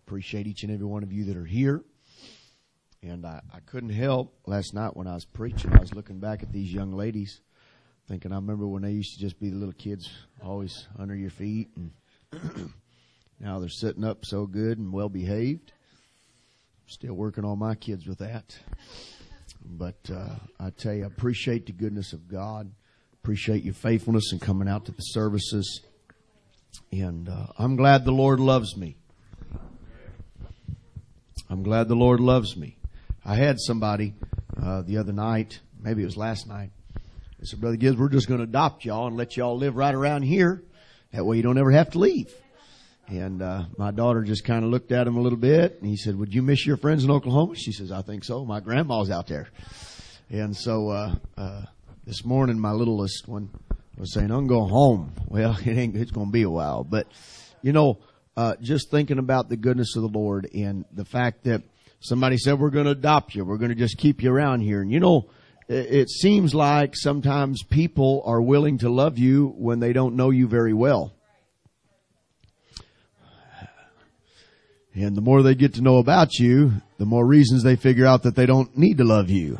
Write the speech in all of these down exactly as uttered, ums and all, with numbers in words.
appreciate each and every one of you that are here. And I, I couldn't help last night when I was preaching. I was looking back at these young ladies, thinking I remember when they used to just be the little kids always under your feet. And now they're sitting up so good and well behaved. Still working on my kids with that. But uh, I tell you, I appreciate the goodness of God. Appreciate your faithfulness in coming out to the services. And uh, I'm glad the Lord loves me. I'm glad the Lord loves me. I had somebody uh, the other night, maybe it was last night. They said, Brother Gibbs, we're just going to adopt y'all and let y'all live right around here. That way you don't ever have to leave. And uh, my daughter just kind of looked at him a little bit. And he said, would you miss your friends in Oklahoma? She says, I think so. My grandma's out there. And so uh, uh, this morning, my littlest one was saying, I'm going home. Well, it ain't, it's going to be a while. But, you know, uh, just thinking about the goodness of the Lord and the fact that somebody said, we're going to adopt you. We're going to just keep you around here. And, you know, it, it seems like sometimes people are willing to love you when they don't know you very well. And the more they get to know about you, the more reasons they figure out that they don't need to love you.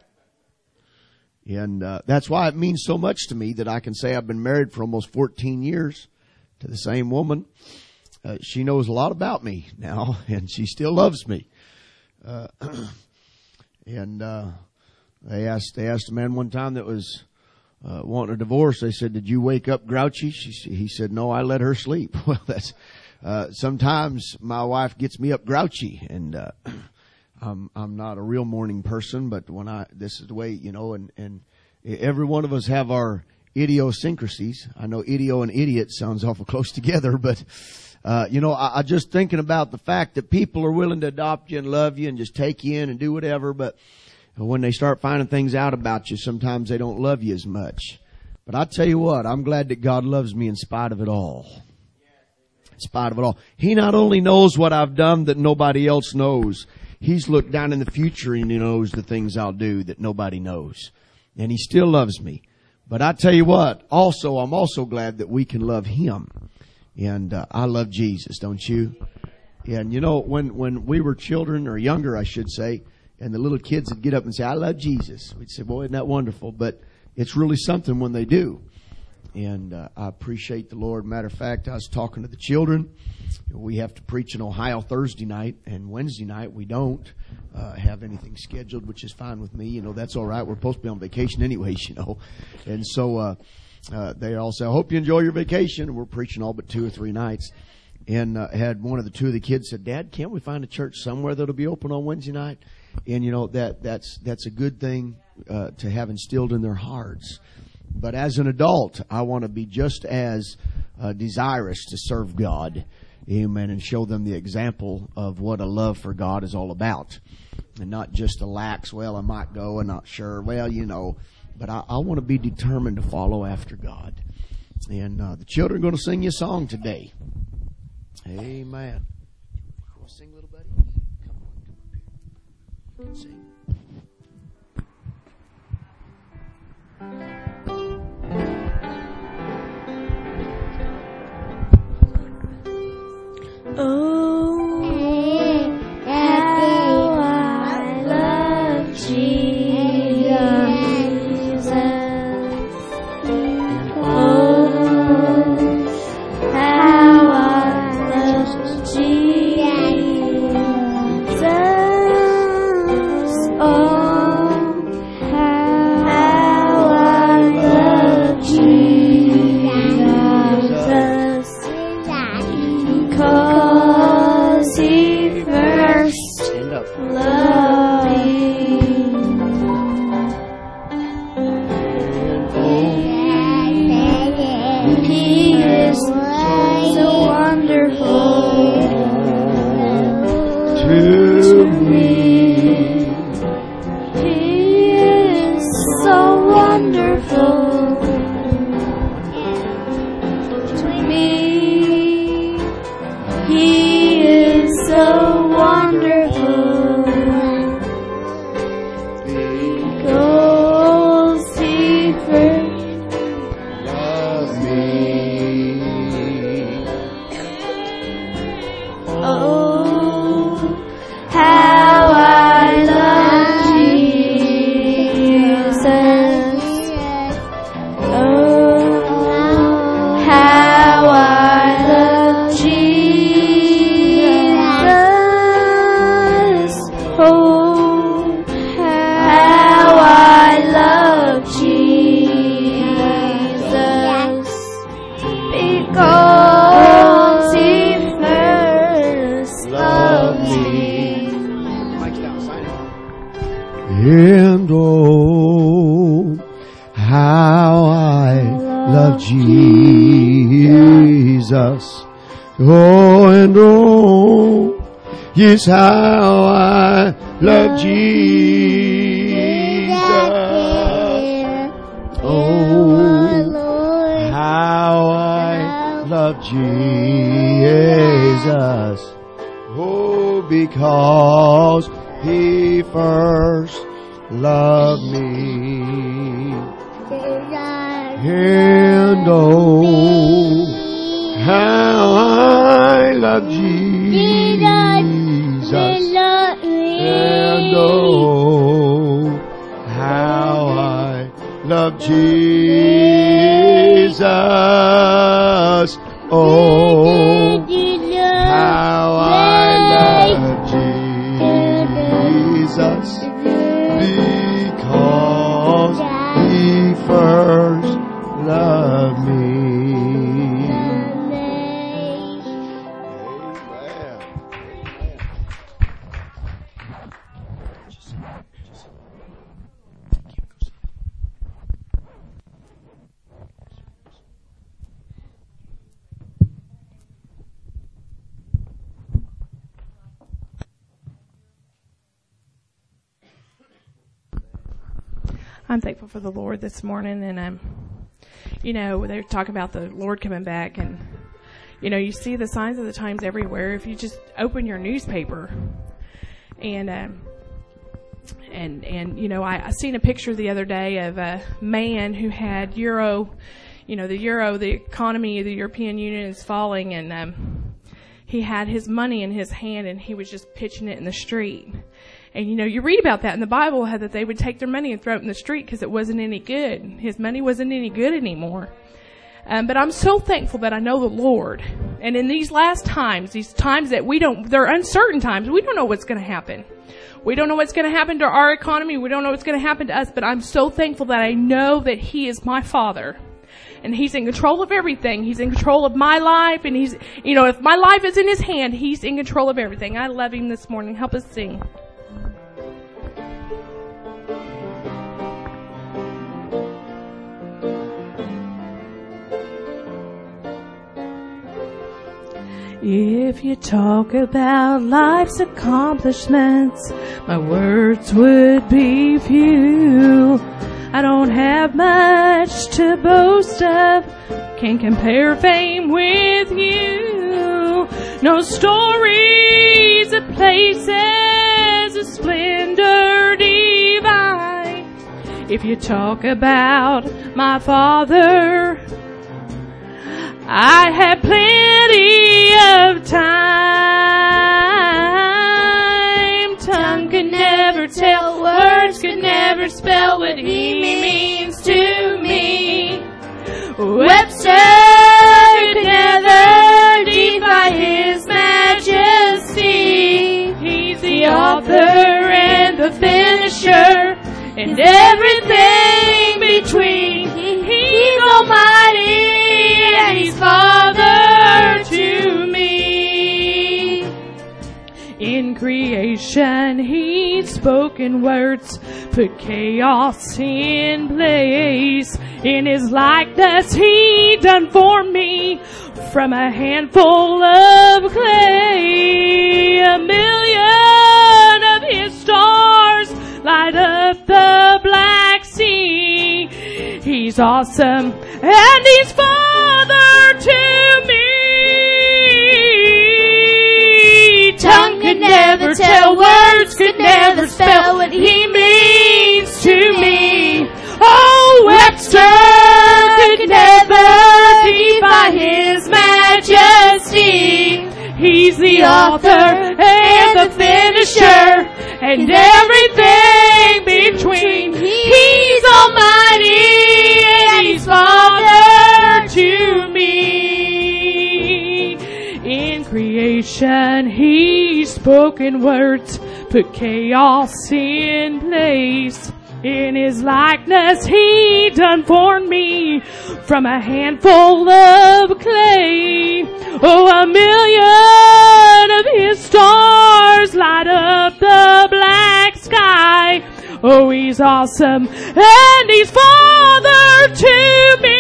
And uh, that's why it means so much to me that I can say I've been married for almost fourteen years to the same woman. Uh, she knows a lot about me now, and she still loves me. Uh, and uh, they asked they asked a man one time that was uh, wanting a divorce. They said, "Did you wake up grouchy?" She, he said, "No, I let her sleep." Well, that's uh, sometimes my wife gets me up grouchy, and uh, I'm I'm not a real morning person, but when I this is the way, you know, and and every one of us have our idiosyncrasies. I know idio and idiot sounds awful close together, but uh, you know, I, I just thinking about the fact that people are willing to adopt you and love you and just take you in and do whatever, but when they start finding things out about you, sometimes they don't love you as much. But I tell you what, I'm glad that God loves me in spite of it all. In spite of it all. He not only knows what I've done that nobody else knows, He's looked down in the future and He knows the things I'll do that nobody knows. And He still loves me. But I tell you what, also, I'm also glad that we can love Him. And uh, I love Jesus, don't you? And you know, when, when we were children, or younger, I should say, and the little kids would get up and say, I love Jesus. We'd say, boy, isn't that wonderful? But it's really something when they do. And uh, I appreciate the Lord. Matter of fact, I was talking to the children. We have to preach in Ohio Thursday night, and Wednesday night we don't uh, have anything scheduled, which is fine with me. You know, that's all right. We're supposed to be on vacation anyways, you know. And so uh, uh, they all say, I hope you enjoy your vacation. And we're preaching all but two or three nights. And uh, had one of the two of the kids said, Dad, can't we find a church somewhere that'll be open on Wednesday night? And, you know, that that's that's a good thing uh, to have instilled in their hearts. But as an adult, I want to be just as uh, desirous to serve God, amen, and show them the example of what a love for God is all about. And not just a lax, well, I might go and not sure, well, you know. But I, I want to be determined to follow after God. And uh, the children are going to sing you a song today. Amen. You want to sing, little buddy? Come on, come up here. You can sing. Oh, how I love Jesus. Oh, how I love Jesus. Oh, how I love Jesus. Because He first loved me. He is so wonderful to me. He is so wonderful to me. He is so wonderful because He first Love me. oh And oh, how I love Jesus. Oh, and oh, yes, how I love Jesus. Oh, how I love Jesus. Oh, because He first loved me. And oh, how I love Jesus. And oh, how I love Jesus. Oh, how I love Jesus. Because He first loved me. I'm thankful for the Lord this morning, and um, you know, they're talking about the Lord coming back, and you know, you see the signs of the times everywhere. If you just open your newspaper, and um, and and you know, I, I seen a picture the other day of a man who had euro, you know, the euro, the economy of the European Union is falling, and um, he had his money in his hand, and he was just pitching it in the street. And, you know, you read about that in the Bible, how that they would take their money and throw it in the street because it wasn't any good. His money wasn't any good anymore. Um, but I'm so thankful that I know the Lord. And in these last times, these times that we don't, they're uncertain times, we don't know what's going to happen. We don't know what's going to happen to our economy. We don't know what's going to happen to us. But I'm so thankful that I know that He is my Father. And He's in control of everything. He's in control of my life. And He's, you know, if my life is in His hand, He's in control of everything. I love Him this morning. Help us sing. If you talk about life's accomplishments, my words would be few. I don't have much to boast of, can't compare fame with you. No stories of places of splendor divine. If you talk about my Father, I had plenty of time. Tongue could never tell, words could never spell what He means to me. Webster could never defy His majesty. He's the author and the finisher, and everything between. He's almighty. He's Father to me. In creation, He's spoken words, put chaos in place. In His likeness, He done formed me from a handful of clay. A million of His stars light up the black sea. He's awesome and He's Father to me. Tongue could never tell, words could never spell what He means to me. Oh, Webster could never defy His majesty. He's the author and the finisher, and everything between. He's almighty and He's Father to me. In creation, He's spoken words, put chaos in place. In His likeness, He done formed me from a handful of clay. Oh, a million of His stars light up the black sky. Oh, He's awesome, and He's Father to me.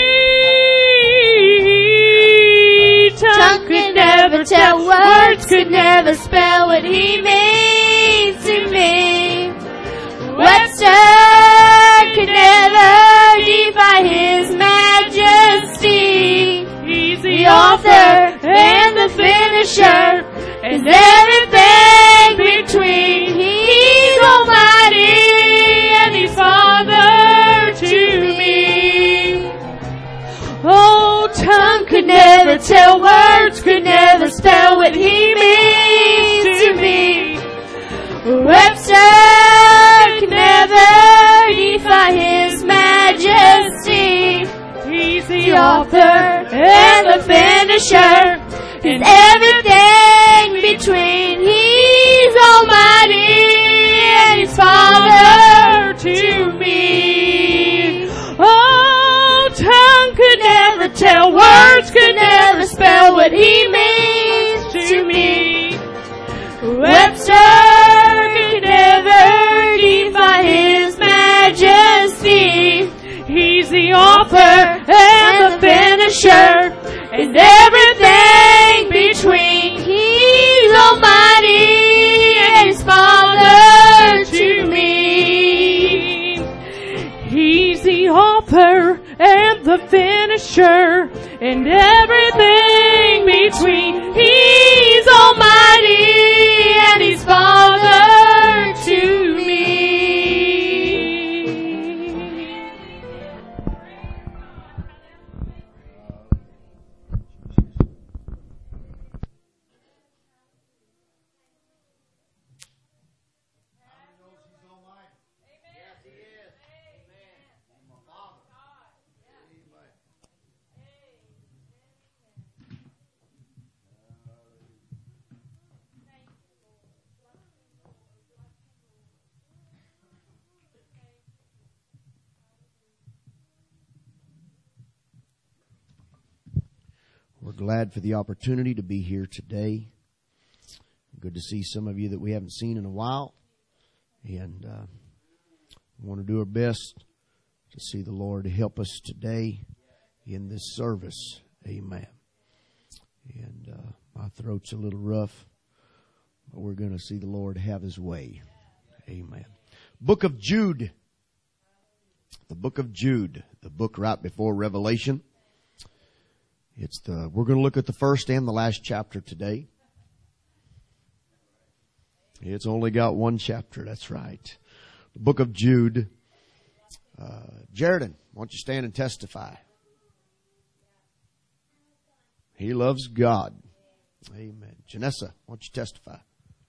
Tongue could never tell, words could never spell what He means to me. Webster could never defy His majesty. He's The author and the finisher is everything between. He's almighty and He's Father to me. Oh, Tongue could never tell, words could never spell what He means to me. Webster could never defy His majesty. He's the The author and the finisher is everything between. He's almighty and He's Father to me. Oh, tongue could Never tell, words could never spell what He means to me. Webster could never defy His majesty. He's the Author and the finisher is everything between. He's almighty and He's Father to me. He's the author and the finisher and everything between. He's almighty and He's Father to me. We're glad for the opportunity to be here today. Good to see some of you that we haven't seen in a while. And uh, we want to do our best to see the Lord help us today in this service. Amen. And uh, my throat's a little rough, but we're going to see the Lord have His way. Amen. Book of Jude. The book of Jude, the book right before Revelation. It's the, we're going to look at the first and the last chapter today. It's only got one chapter, that's right. The book of Jude. Uh, Jaredon, why don't you stand and testify? He loves God. Amen. Janessa, why don't you testify?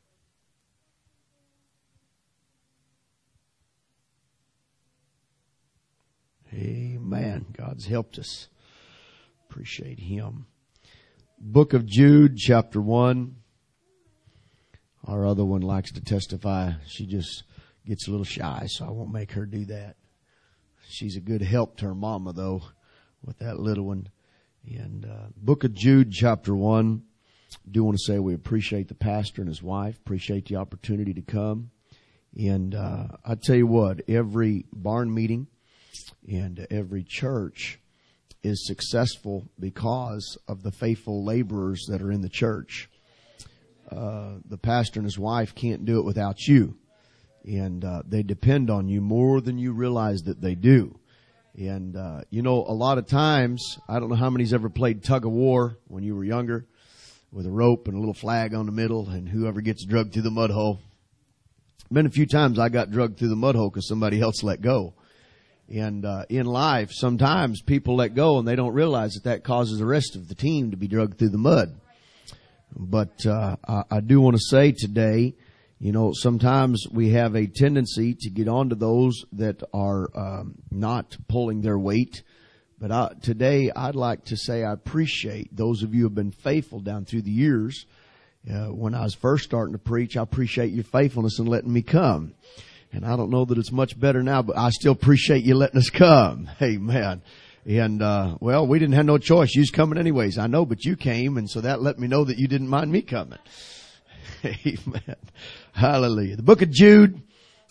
Amen. God's helped us. Appreciate Him. Book of Jude, chapter one. Our other one likes to testify. She just gets a little shy, so I won't make her do that. She's a good help to her mama, though, with that little one. And uh, Book of Jude, chapter one. I do want to say we appreciate the pastor and his wife. Appreciate the opportunity to come. And uh, I tell you what, every barn meeting and every church is successful because of the faithful laborers that are in the church. Uh, the pastor and his wife can't do it without you. And uh, they depend on you more than you realize that they do. And, uh, you know, a lot of times, I don't know how many's ever played tug of war when you were younger with a rope and a little flag on the middle and whoever gets drugged through the mud hole. Been a few times I got drugged through the mud hole because somebody else let go. And uh, in life, sometimes people let go and they don't realize that that causes the rest of the team to be drugged through the mud. But uh, I, I do want to say today, you know, sometimes we have a tendency to get on to those that are um, not pulling their weight. But I, today, I'd like to say I appreciate those of you who have been faithful down through the years. Uh, when I was first starting to preach, I appreciate your faithfulness in letting me come. And I don't know that it's much better now, but I still appreciate you letting us come. Amen. And, uh, well, we didn't have no choice. You was coming anyways. I know, but you came, and so that let me know that you didn't mind me coming. Amen. Hallelujah. The book of Jude,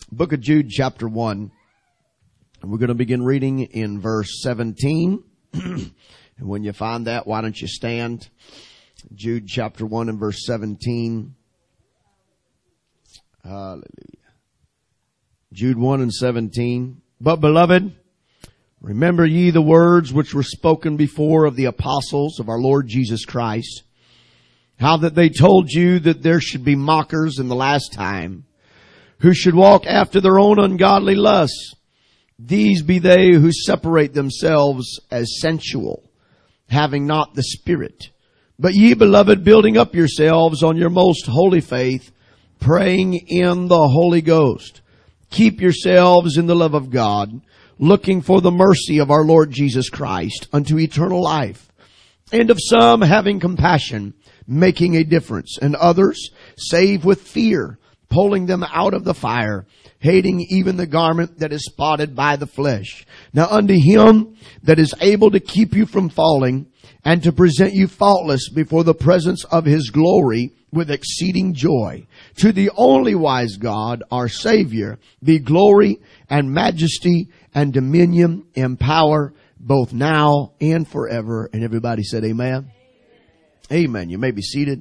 Book of Jude, chapter one. And we're going to begin reading in verse seventeen. And when you find that, why don't you stand? Jude chapter one and verse seventeen. Hallelujah. Jude one and seventeen. But beloved, remember ye the words which were spoken before of the apostles of our Lord Jesus Christ, how that they told you that there should be mockers in the last time, who should walk after their own ungodly lusts. These be they who separate themselves as sensual, having not the Spirit. But ye, beloved, building up yourselves on your most holy faith, praying in the Holy Ghost. Keep yourselves in the love of God, looking for the mercy of our Lord Jesus Christ unto eternal life. And of some having compassion, making a difference, and others save with fear, pulling them out of the fire, hating even the garment that is spotted by the flesh. Now unto him that is able to keep you from falling, and to present you faultless before the presence of his glory with exceeding joy. To the only wise God, our Savior, be glory and majesty and dominion and power, both now and forever. And everybody said amen. Amen. Amen. You may be seated.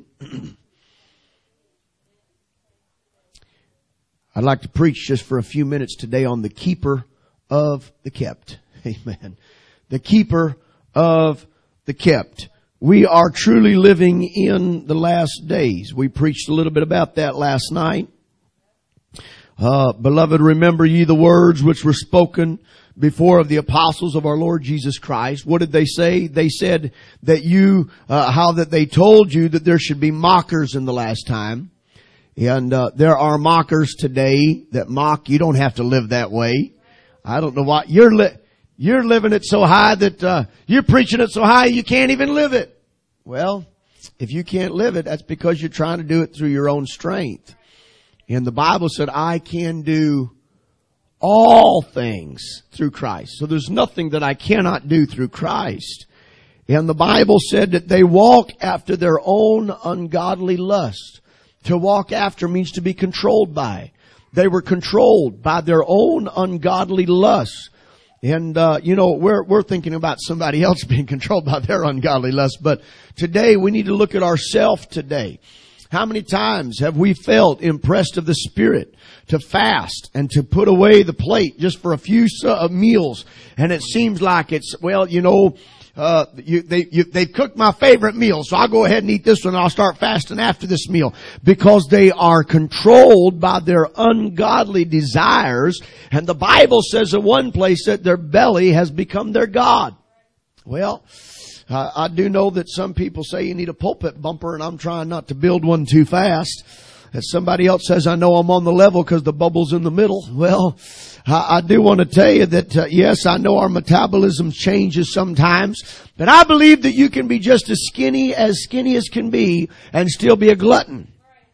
I'd like to preach just for a few minutes today on the keeper of the kept. Amen. The keeper of the kept. We are truly living in the last days. We preached a little bit about that last night. Uh, beloved, remember ye the words which were spoken before of the apostles of our Lord Jesus Christ. What did they say? They said that you, uh, how that they told you that there should be mockers in the last time. And uh, there are mockers today that mock. You don't have to live that way. I don't know why. You're li- you're living it so high that uh, you're preaching it so high you can't even live it. Well, if you can't live it, that's because you're trying to do it through your own strength. And the Bible said, I can do all things through Christ. So there's nothing that I cannot do through Christ. And the Bible said that they walk after their own ungodly lust. To walk after means to be controlled by. They were controlled by their own ungodly lusts. And, uh, you know, we're, we're thinking about somebody else being controlled by their ungodly lusts. But today we need to look at ourselves today. How many times have we felt impressed of the Spirit to fast and to put away the plate just for a few uh, meals? And it seems like it's, well, you know, Uh, you, they, you, they've cooked my favorite meal, so I'll go ahead and eat this one and I'll start fasting after this meal. Because they are controlled by their ungodly desires. And the Bible says in one place that their belly has become their God. Well, uh, I do know that some people say you need a pulpit bumper, and I'm trying not to build one too fast. As somebody else says, I know I'm on the level because the bubble's in the middle. Well, I, I do want to tell you that, uh, yes, I know our metabolism changes sometimes, but I believe that you can be just as skinny as skinny as can be and still be a glutton.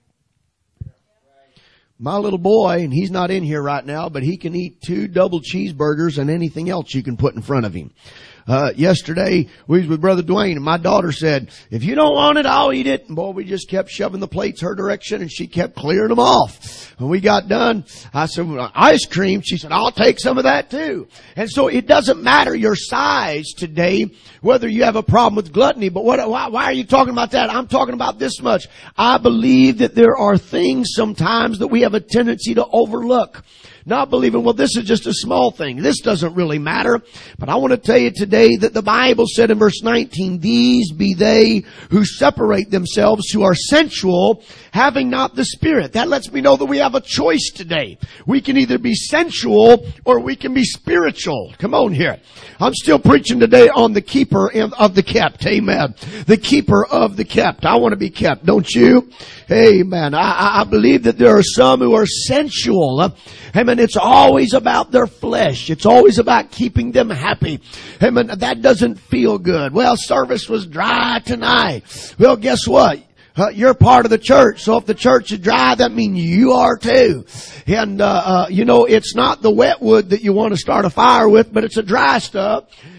My little boy, and he's not in here right now, but he can eat two double cheeseburgers and anything else you can put in front of him. Uh, yesterday we was with Brother Dwayne, and my daughter said, if you don't want it, I'll eat it. And boy, we just kept shoving the plates her direction, and she kept clearing them off. When we got done, I said, well, ice cream. She said, I'll take some of that too. And so it doesn't matter your size today, whether you have a problem with gluttony. But what, why, why are you talking about that? I'm talking about this much. I believe that there are things sometimes that we have a tendency to overlook. Not believing, well, this is just a small thing. This doesn't really matter. But I want to tell you today that the Bible said in verse nineteen, these be they who separate themselves, who are sensual, having not the Spirit. That lets me know that we have a choice today. We can either be sensual or we can be spiritual. Come on here. I'm still preaching today on the keeper of the kept. Amen. The keeper of the kept. I want to be kept, don't you? Amen. I, I believe that there are some who are sensual. Amen. It's always about their flesh. It's always about keeping them happy. Amen. That doesn't feel good. Well, service was dry tonight. Well, guess what? Uh, you're part of the church. So if the church is dry, that means you are too. And, uh, uh, you know, it's not the wet wood that you want to start a fire with, but it's a dry stuff.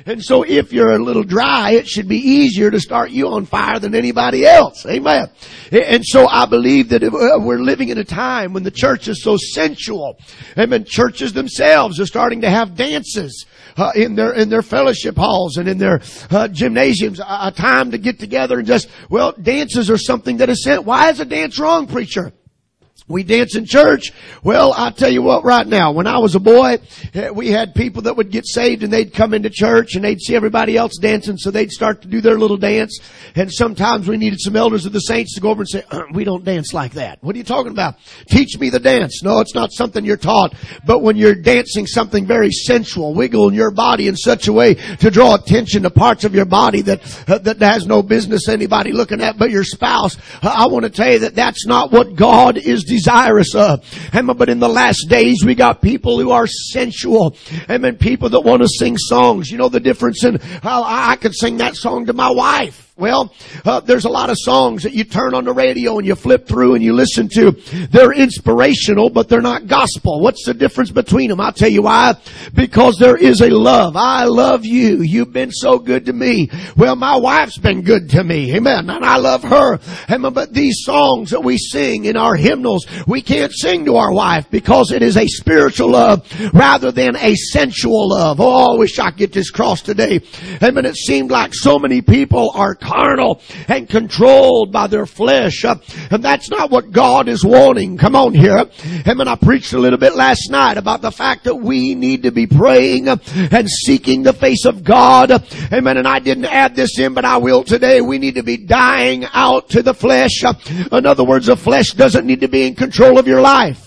And so if you're a little dry, it should be easier to start you on fire than anybody else. Amen. And so I believe that we're living in a time when the church is so sensual. Amen. Churches themselves are starting to have dances uh, in their in their fellowship halls and in their uh, gymnasiums. A, a time to get together and just, well, dances are something that is sent. Why is a dance wrong, preacher? We dance in church. Well, I'll tell you what right now. When I was a boy, we had people that would get saved and they'd come into church and they'd see everybody else dancing, so they'd start to do their little dance. And sometimes we needed some elders of the saints to go over and say, we don't dance like that. What are you talking about? Teach me the dance. No, it's not something you're taught. But when you're dancing something very sensual, wiggling your body in such a way to draw attention to parts of your body that uh, that has no business anybody looking at but your spouse, uh, I want to tell you that that's not what God is desirous of. Amen. But in the last days, we got people who are sensual. Amen. People that want to sing songs. You know the difference in how I could sing that song to my wife. Well, uh, there's a lot of songs that you turn on the radio and you flip through and you listen to. They're inspirational, but they're not gospel. What's the difference between them? I'll tell you why. Because there is a love. I love you. You've been so good to me. Well, my wife's been good to me. Amen. And I love her. Amen. But these songs that we sing in our hymnals, we can't sing to our wife because it is a spiritual love rather than a sensual love. Oh, I wish I could get this across today. Amen. It seemed like so many people are carnal and controlled by their flesh. Uh, and that's not what God is wanting. Come on here. Amen. I preached a little bit last night about the fact that we need to be praying uh, and seeking the face of God. Uh, amen. And I didn't add this in, but I will today. We need to be dying out to the flesh. Uh, in other words, the flesh doesn't need to be in control of your life.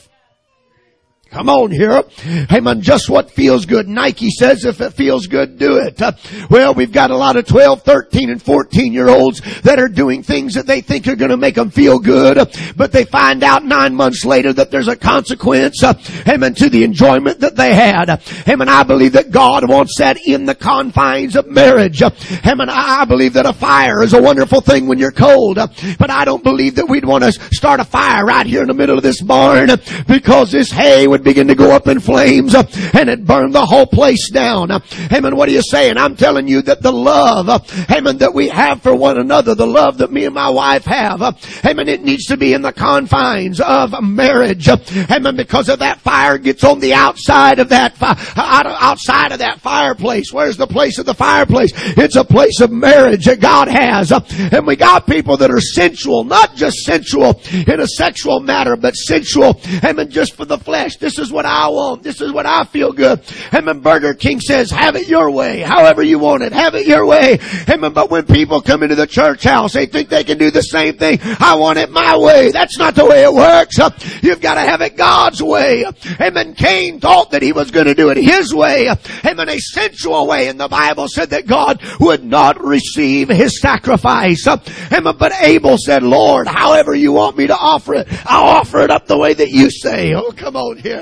Come on here. Amen. Just what feels good. Nike says if it feels good, do it. Uh, well, we've got a lot of twelve, thirteen, and fourteen year olds that are doing things that they think are going to make them feel good, uh, but they find out nine months later that there's a consequence, uh, amen, to the enjoyment that they had. Uh, amen. I believe that God wants that in the confines of marriage. Uh, amen. I, I believe that a fire is a wonderful thing when you're cold, uh, but I don't believe that we'd want to start a fire right here in the middle of this barn uh, because this hay would begin to go up in flames uh, and it burned the whole place down. Uh, amen. What are you saying? I'm telling you that the love, uh, amen, that we have for one another, the love that me and my wife have, uh, amen, it needs to be in the confines of marriage. Uh, amen. Because if that fire gets on the outside of that fi- outside of that fireplace, where's the place of the fireplace? It's a place of marriage that God has. Uh, and we got people that are sensual, not just sensual in a sexual matter, but sensual, amen, just for the flesh. This is what I want. This is what I feel good. Amen. Burger King says, have it your way. However you want it. Have it your way. Amen. But when people come into the church house, they think they can do the same thing. I want it my way. That's not the way it works. You've got to have it God's way. Amen. Cain thought that he was going to do it his way. Amen. A sensual way. And the Bible said that God would not receive his sacrifice. Amen. But Abel said, Lord, however you want me to offer it, I'll offer it up the way that you say. Oh, come on here.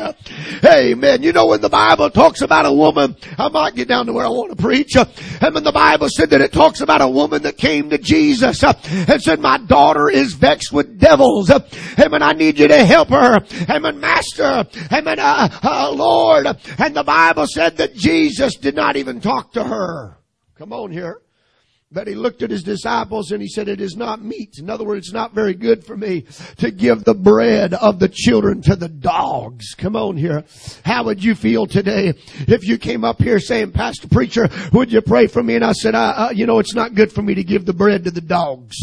Amen. You know when the Bible talks about a woman, I might get down to where I want to preach. And when the Bible said that it talks about a woman that came to Jesus and said, my daughter is vexed with devils. Amen. I need you to help her. Amen. Master. Amen. Uh, uh, Lord. And the Bible said that Jesus did not even talk to her. Come on here. But he looked at his disciples and he said, it is not meat. In other words, it's not very good for me to give the bread of the children to the dogs. Come on here. How would you feel today if you came up here saying, Pastor Preacher, would you pray for me? And I said, uh, uh, you know, it's not good for me to give the bread to the dogs.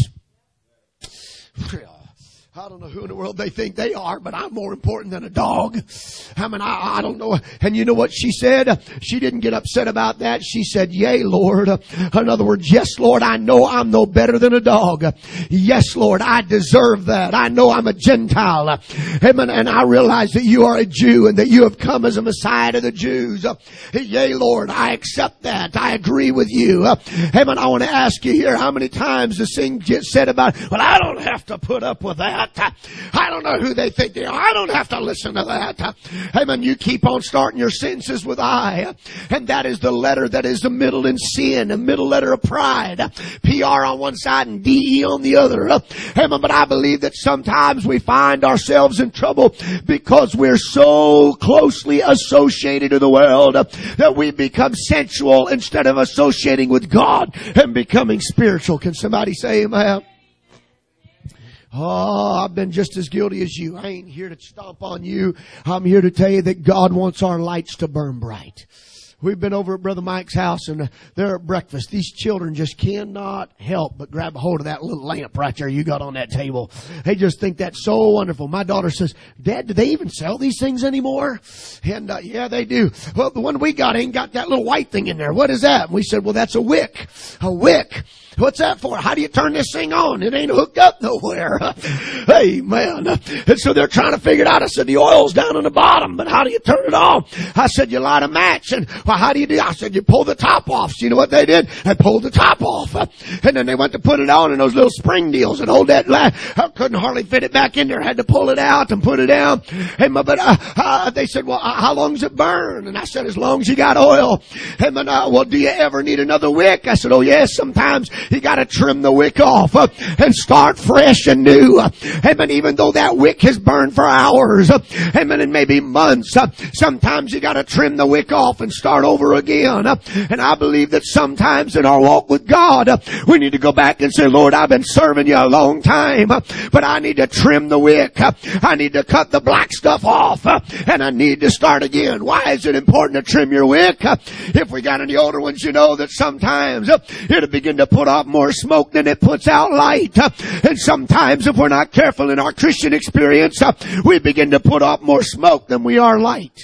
I don't know who in the world they think they are, but I'm more important than a dog. I mean, I, I don't know. And you know what she said? She didn't get upset about that. She said, yea, Lord. In other words, yes, Lord, I know I'm no better than a dog. Yes, Lord, I deserve that. I know I'm a Gentile. Amen. And I realize that you are a Jew and that you have come as a Messiah to the Jews. Yea, Lord, I accept that. I agree with you. Amen. I want to ask you here, how many times the thing gets said about, well, I don't have to put up with that. that. I don't know who they think they are. I don't have to listen to that. Amen. You keep on starting your sentences with I. And that is the letter that is the middle in sin, the middle letter of pride. P R on one side and D E on the other. Amen. But I believe that sometimes we find ourselves in trouble because we're so closely associated to the world that we become sensual instead of associating with God and becoming spiritual. Can somebody say amen? Oh, I've been just as guilty as you. I ain't here to stomp on you. I'm here to tell you that God wants our lights to burn bright. We've been over at Brother Mike's house and they're at breakfast. These children just cannot help but grab a hold of that little lamp right there you got on that table. They just think that's so wonderful. My daughter says, Dad, do they even sell these things anymore? And uh, yeah, they do. Well, the one we got ain't got that little white thing in there. What is that? And we said, well, that's a wick. A wick. What's that for? How do you turn this thing on? It ain't hooked up nowhere. Hey, man. And so they're trying to figure it out. I said, the oil's down on the bottom, but how do you turn it on? I said, you light a match. And well, how do you do? I said, you pull the top off. So you know what they did? They pulled the top off. And then they went to put it on and those little spring deals and hold that line. I couldn't hardly fit it back in there. I had to pull it out and put it down. And but uh, uh, they said, well, uh, how long does it burn? And I said, as long as you got oil. And then, uh, well, do you ever need another wick? I said, oh yes, sometimes. You got to trim the wick off uh, and start fresh and new. Uh, amen. Even though that wick has burned for hours, uh, amen, and maybe months, uh, sometimes you got to trim the wick off and start over again. Uh, and I believe that sometimes in our walk with God, uh, we need to go back and say, Lord, I've been serving you a long time, uh, but I need to trim the wick. Uh, I need to cut the black stuff off, uh, and I need to start again. Why is it important to trim your wick? Uh, if we got any older ones, you know that sometimes uh, it'll begin to put off more smoke than it puts out light. Uh, and sometimes if we're not careful in our Christian experience, uh, we begin to put off more smoke than we are light.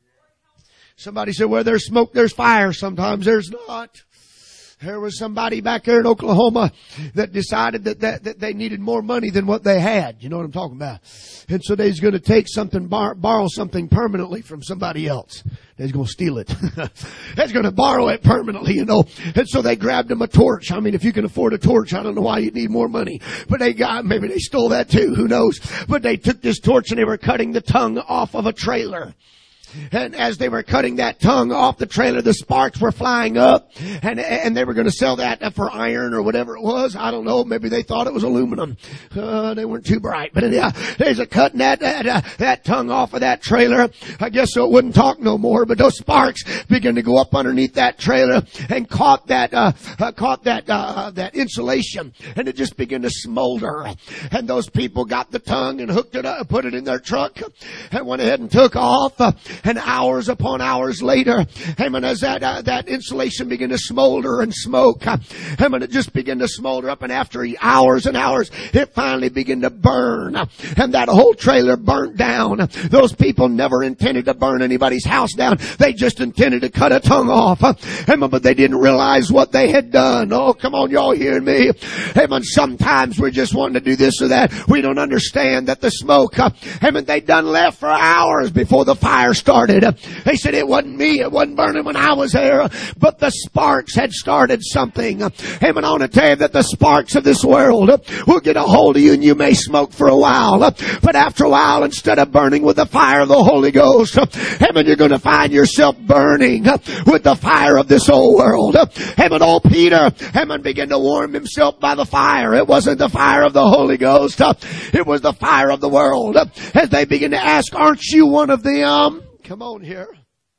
Somebody said, where there's smoke, there's fire. Sometimes there's not. There was somebody back there in Oklahoma that decided that, that, that they needed more money than what they had. You know what I'm talking about? And so they's going to take something, bar, borrow something permanently from somebody else. They's going to steal it. They's going to borrow it permanently, you know. And so they grabbed them a torch. I mean, if you can afford a torch, I don't know why you need more money. But they got, maybe they stole that too. Who knows? But they took this torch and they were cutting the tongue off of a trailer. And as they were cutting that tongue off the trailer, the sparks were flying up, and and they were going to sell that for iron or whatever it was. I don't know. Maybe they thought it was aluminum. Uh, they weren't too bright. But yeah, there's a cutting that that, uh, that tongue off of that trailer. I guess so it wouldn't talk no more. But those sparks began to go up underneath that trailer and caught that uh, uh caught that uh, that insulation, and it just began to smolder. And those people got the tongue and hooked it up, put it in their truck, and went ahead and took off. Uh, And hours upon hours later, amen, as that, uh, that insulation began to smolder and smoke, uh, amen, it just began to smolder up, and after hours and hours, it finally began to burn, uh, and that whole trailer burnt down. Those people never intended to burn anybody's house down. They just intended to cut a tongue off, uh, amen, but they didn't realize what they had done. Oh, come on, y'all hearing me? Amen, sometimes we're just wanting to do this or that. We don't understand that the smoke, uh, amen, they done left for hours before the fire started. Started. They said it wasn't me. It wasn't burning when I was there, but the sparks had started something. Amen. I want to tell you that the sparks of this world will get a hold of you, and you may smoke for a while, but after a while, instead of burning with the fire of the Holy Ghost, amen, you're going to find yourself burning with the fire of this old world. Amen. Old Peter, amen, began to warm himself by the fire. It wasn't the fire of the Holy Ghost. It was the fire of the world. As they begin to ask, aren't you one of them? Come on here.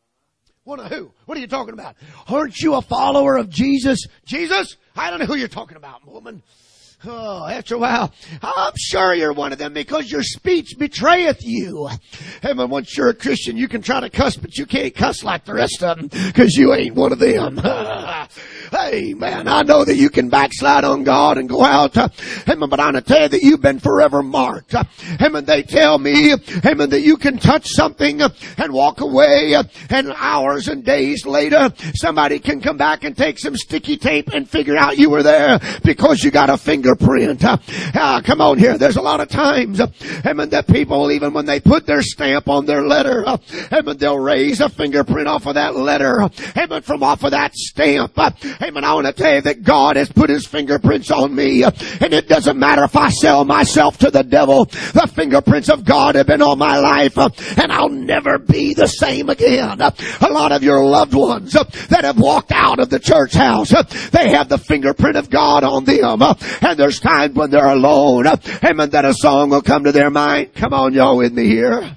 One of who? What are you talking about? Aren't you a follower of Jesus? Jesus? I don't know who you're talking about, woman. Oh, after a while, I'm sure you're one of them because your speech betrayeth you. And once you're a Christian, you can try to cuss, but you can't cuss like the rest of them because you ain't one of them. Hey, man, I know that you can backslide on God and go out. Uh, amen, but I'm going to tell you that you've been forever marked. Uh, amen, they tell me, amen, that you can touch something uh, and walk away, uh, and hours and days later, somebody can come back and take some sticky tape and figure out you were there because you got a fingerprint. Uh, uh, come on here. There's a lot of times, uh, amen, that people, even when they put their stamp on their letter, uh, amen, they'll raise a fingerprint off of that letter, uh, amen, from off of that stamp. Uh, Amen. I want to tell you that God has put His fingerprints on me. And it doesn't matter if I sell myself to the devil. The fingerprints of God have been on my life. And I'll never be the same again. A lot of your loved ones that have walked out of the church house, they have the fingerprint of God on them. And there's times when they're alone. Amen. That a song will come to their mind. Come on, y'all with me here.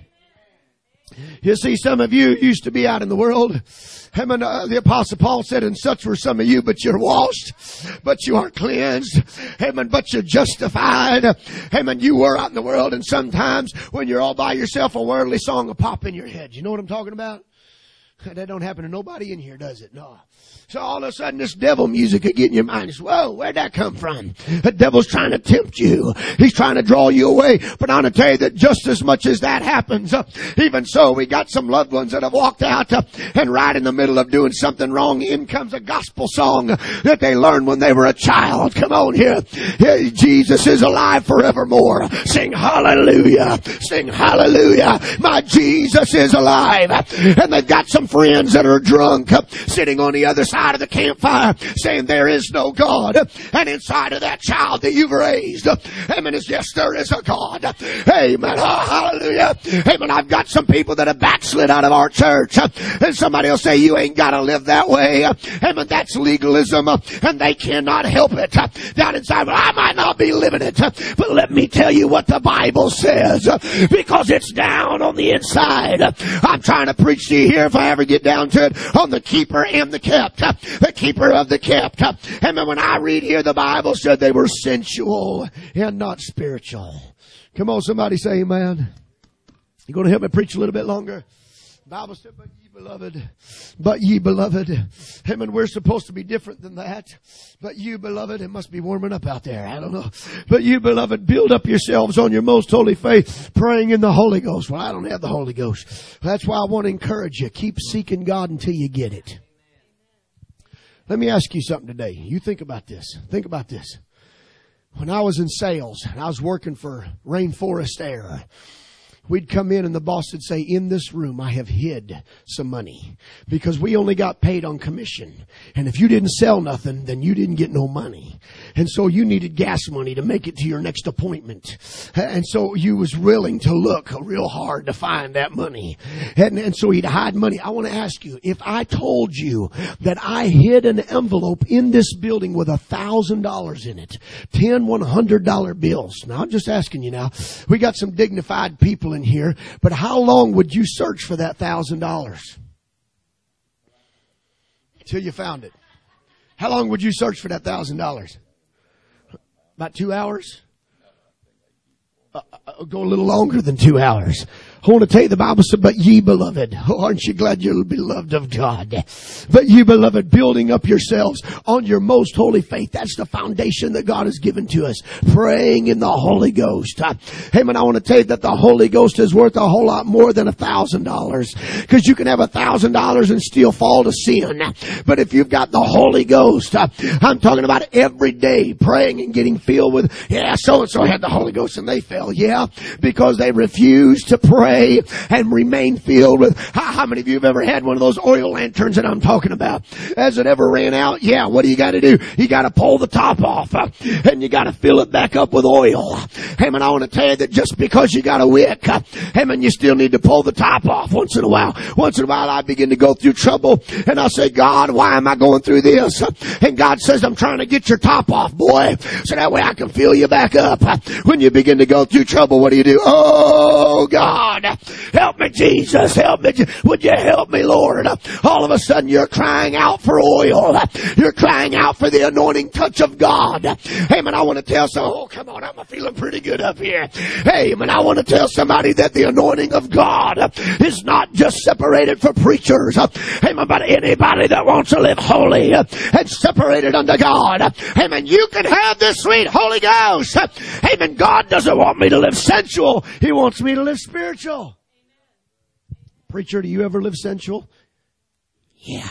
You see, some of you used to be out in the world. Amen. Uh, the Apostle Paul said, and such were some of you, but you're washed, but you are cleansed. Amen. But you're justified. Amen. You were out in the world, and sometimes when you're all by yourself, a worldly song will pop in your head. You know what I'm talking about? That don't happen to nobody in here, does it? No. So all of a sudden this devil music will get in your mind. It's, whoa, where'd that come from? The devil's trying to tempt you. He's trying to draw you away. But I want to tell you that just as much as that happens, uh, even so, we got some loved ones that have walked out uh, and right in the middle of doing something wrong, in comes a gospel song that they learned when they were a child. Come on here. Yeah, Jesus is alive forevermore. Sing hallelujah. Sing hallelujah. My Jesus is alive. And they've got some friends that are drunk uh, sitting on the other side of the campfire saying there is no God. And inside of that child that you've raised, amen, is yes, there is a God. Amen. Oh, hallelujah. Amen. I've got some people that have backslid out of our church. And somebody will say, you ain't got to live that way. Amen. That's legalism. And they cannot help it. Down inside, well, I might not be living it. But let me tell you what the Bible says. Because it's down on the inside. I'm trying to preach to you here, if I ever get down to it, on the keeper and the kept. The keeper of the kept. And when I read here, the Bible said they were sensual and not spiritual. Come on, somebody say amen. You going to help me preach a little bit longer? The Bible said, but ye beloved, but ye beloved. Amen. We're supposed to be different than that. But you beloved, it must be warming up out there. I don't know. But you beloved, build up yourselves on your most holy faith, praying in the Holy Ghost. Well, I don't have the Holy Ghost. That's why I want to encourage you. Keep seeking God until you get it. Let me ask you something today. You think about this. Think about this. When I was in sales and I was working for Rainforest Air, we'd come in and the boss would say, in this room I have hid some money because we only got paid on commission. And if you didn't sell nothing, then you didn't get no money. And so you needed gas money to make it to your next appointment. And so you was willing to look real hard to find that money. And, and so he'd hide money. I want to ask you, if I told you that I hid an envelope in this building with a thousand dollars in it, ten one hundred dollar bills. Now I'm just asking you now, we got some dignified people in here, but how long would you search for that thousand dollars? Till you found it. How long would you search for that thousand dollars? About two hours? Uh, uh, go a little longer than two hours. I want to tell you, the Bible said, but ye beloved. Oh, aren't you glad you're beloved of God? But ye beloved, building up yourselves on your most holy faith. That's the foundation that God has given to us. Praying in the Holy Ghost. Uh, hey man, I want to tell you that the Holy Ghost is worth a whole lot more than a thousand dollars. Because you can have a thousand dollars and still fall to sin. But if you've got the Holy Ghost, uh, I'm talking about every day praying and getting filled with, yeah, so-and-so had the Holy Ghost and they fell. Yeah, because they refused to pray and remain filled with. How, how many of you have ever had one of those oil lanterns that I'm talking about? Has it ever ran out? Yeah. What do you got to do? You got to pull the top off, uh, and you got to fill it back up with oil. Hey man, I want to tell you that just because you got a wick, uh, hey man, you still need to pull the top off once in a while. Once in a while, I begin to go through trouble, and I say, God, why am I going through this? And God says, I'm trying to get your top off, boy, so that way I can fill you back up. When you begin to go through trouble, what do you do? Oh God, help me, Jesus, help me. Would you help me, Lord? All of a sudden you're crying out for oil. You're crying out for the anointing touch of God. Hey man, I want to tell some, oh come on, I'm feeling pretty good up here. Hey man, I want to tell somebody that the anointing of God is not just separated for preachers. Hey man, but anybody that wants to live holy and separated unto God. Hey man, you can have this sweet Holy Ghost. Hey man, God doesn't want me to live sensual. He wants me to live spiritual. Preacher, do you ever live sensual? Yeah.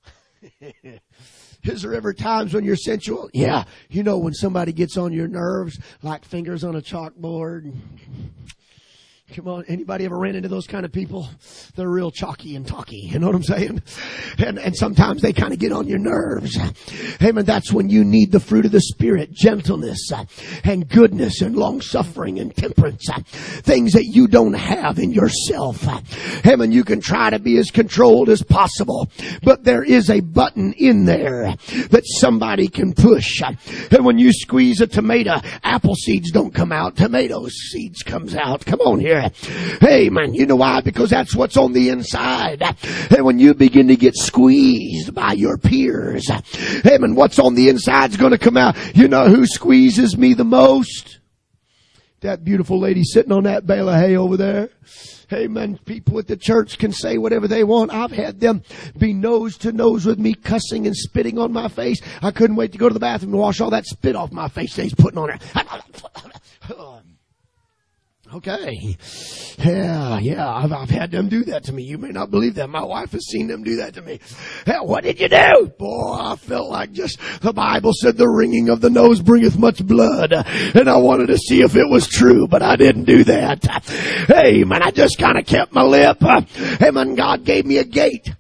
Is there ever times when you're sensual? Yeah. You know, when somebody gets on your nerves, like fingers on a chalkboard. Come on, anybody ever ran into those kind of people? They're real chalky and talky, you know what I'm saying? And and sometimes they kind of get on your nerves. Hey man, that's when you need the fruit of the Spirit, gentleness uh, and goodness and long-suffering and temperance. Uh, things that you don't have in yourself. Uh, hey man, you can try to be as controlled as possible, but there is a button in there that somebody can push. Uh, and when you squeeze a tomato, apple seeds don't come out, tomato seeds comes out. Come on here. Hey man, you know why? Because that's what's on the inside. And when you begin to get squeezed by your peers, hey man, what's on the inside is going to come out. You know who squeezes me the most? That beautiful lady sitting on that bale of hay over there. Hey man, people at the church can say whatever they want. I've had them be nose to nose with me, cussing and spitting on my face. I couldn't wait to go to the bathroom and wash all that spit off my face they's putting on her. Okay. Yeah, yeah, I've, I've had them do that to me. You may not believe that. My wife has seen them do that to me. Hell, what did you do? Boy, I felt like just, the Bible said the wringing of the nose bringeth much blood. And I wanted to see if it was true, but I didn't do that. Hey, man, I just kind of kept my lip. Hey, man, God gave me a gate.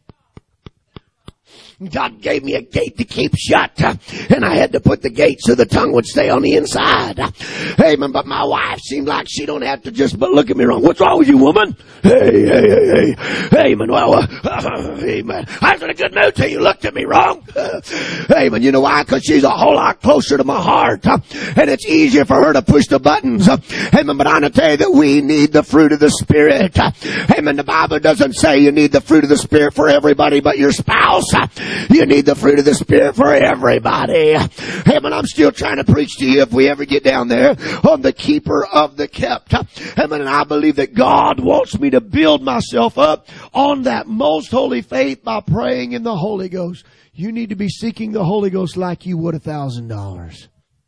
God gave me a gate to keep shut, and I had to put the gate so the tongue would stay on the inside. Hey, man, but my wife seemed like she don't have to just, but look at me wrong. What's wrong with you, woman? Hey, hey, hey, hey. Hey, man, well, uh, uh, hey, man, I was in a good mood till you looked at me wrong. Uh, hey, man, you know why? Because she's a whole lot closer to my heart, uh, and it's easier for her to push the buttons. Uh, hey, man, but I'm going to tell you that we need the fruit of the Spirit. Uh, hey, man, the Bible doesn't say you need the fruit of the Spirit for everybody but your spouse. Uh, You need the fruit of the Spirit for everybody. Hey, man, I'm still trying to preach to you if we ever get down there on the keeper of the kept. Hey, man, and I believe that God wants me to build myself up on that most holy faith by praying in the Holy Ghost. You need to be seeking the Holy Ghost like you would a thousand dollars.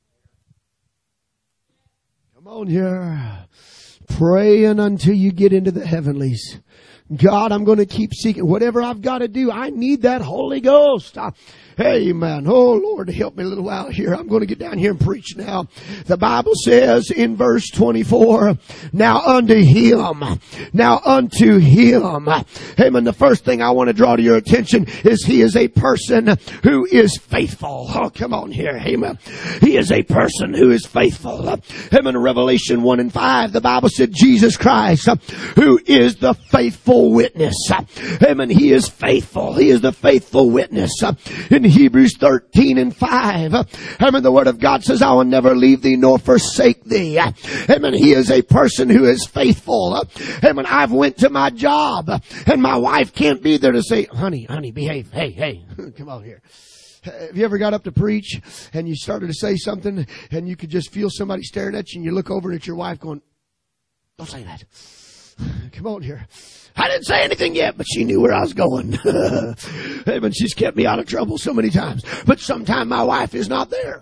Come on here. Praying until you get into the heavenlies. God, I'm going to keep seeking whatever I've got to do. I need that Holy Ghost. I, amen. Oh, Lord, help me a little while here. I'm going to get down here and preach now. The Bible says in verse twenty-four, now unto Him, now unto Him. Amen. The first thing I want to draw to your attention is He is a person who is faithful. Oh, come on here. Amen. He is a person who is faithful. Amen. Revelation one and five, the Bible said Jesus Christ, who is the faithful witness. Amen. He is faithful. He is the faithful witness. In Hebrews thirteen and five, amen, the Word of God says, I will never leave thee nor forsake thee. Amen. He is a person who is faithful. Amen. I've went to my job and my wife can't be there to say, honey, honey, behave. Hey, hey, come on here. Have you ever got up to preach and you started to say something and you could just feel somebody staring at you and you look over at your wife going, don't say that. Come on here. I didn't say anything yet, but she knew where I was going. Amen. She's kept me out of trouble so many times. But sometimes my wife is not there.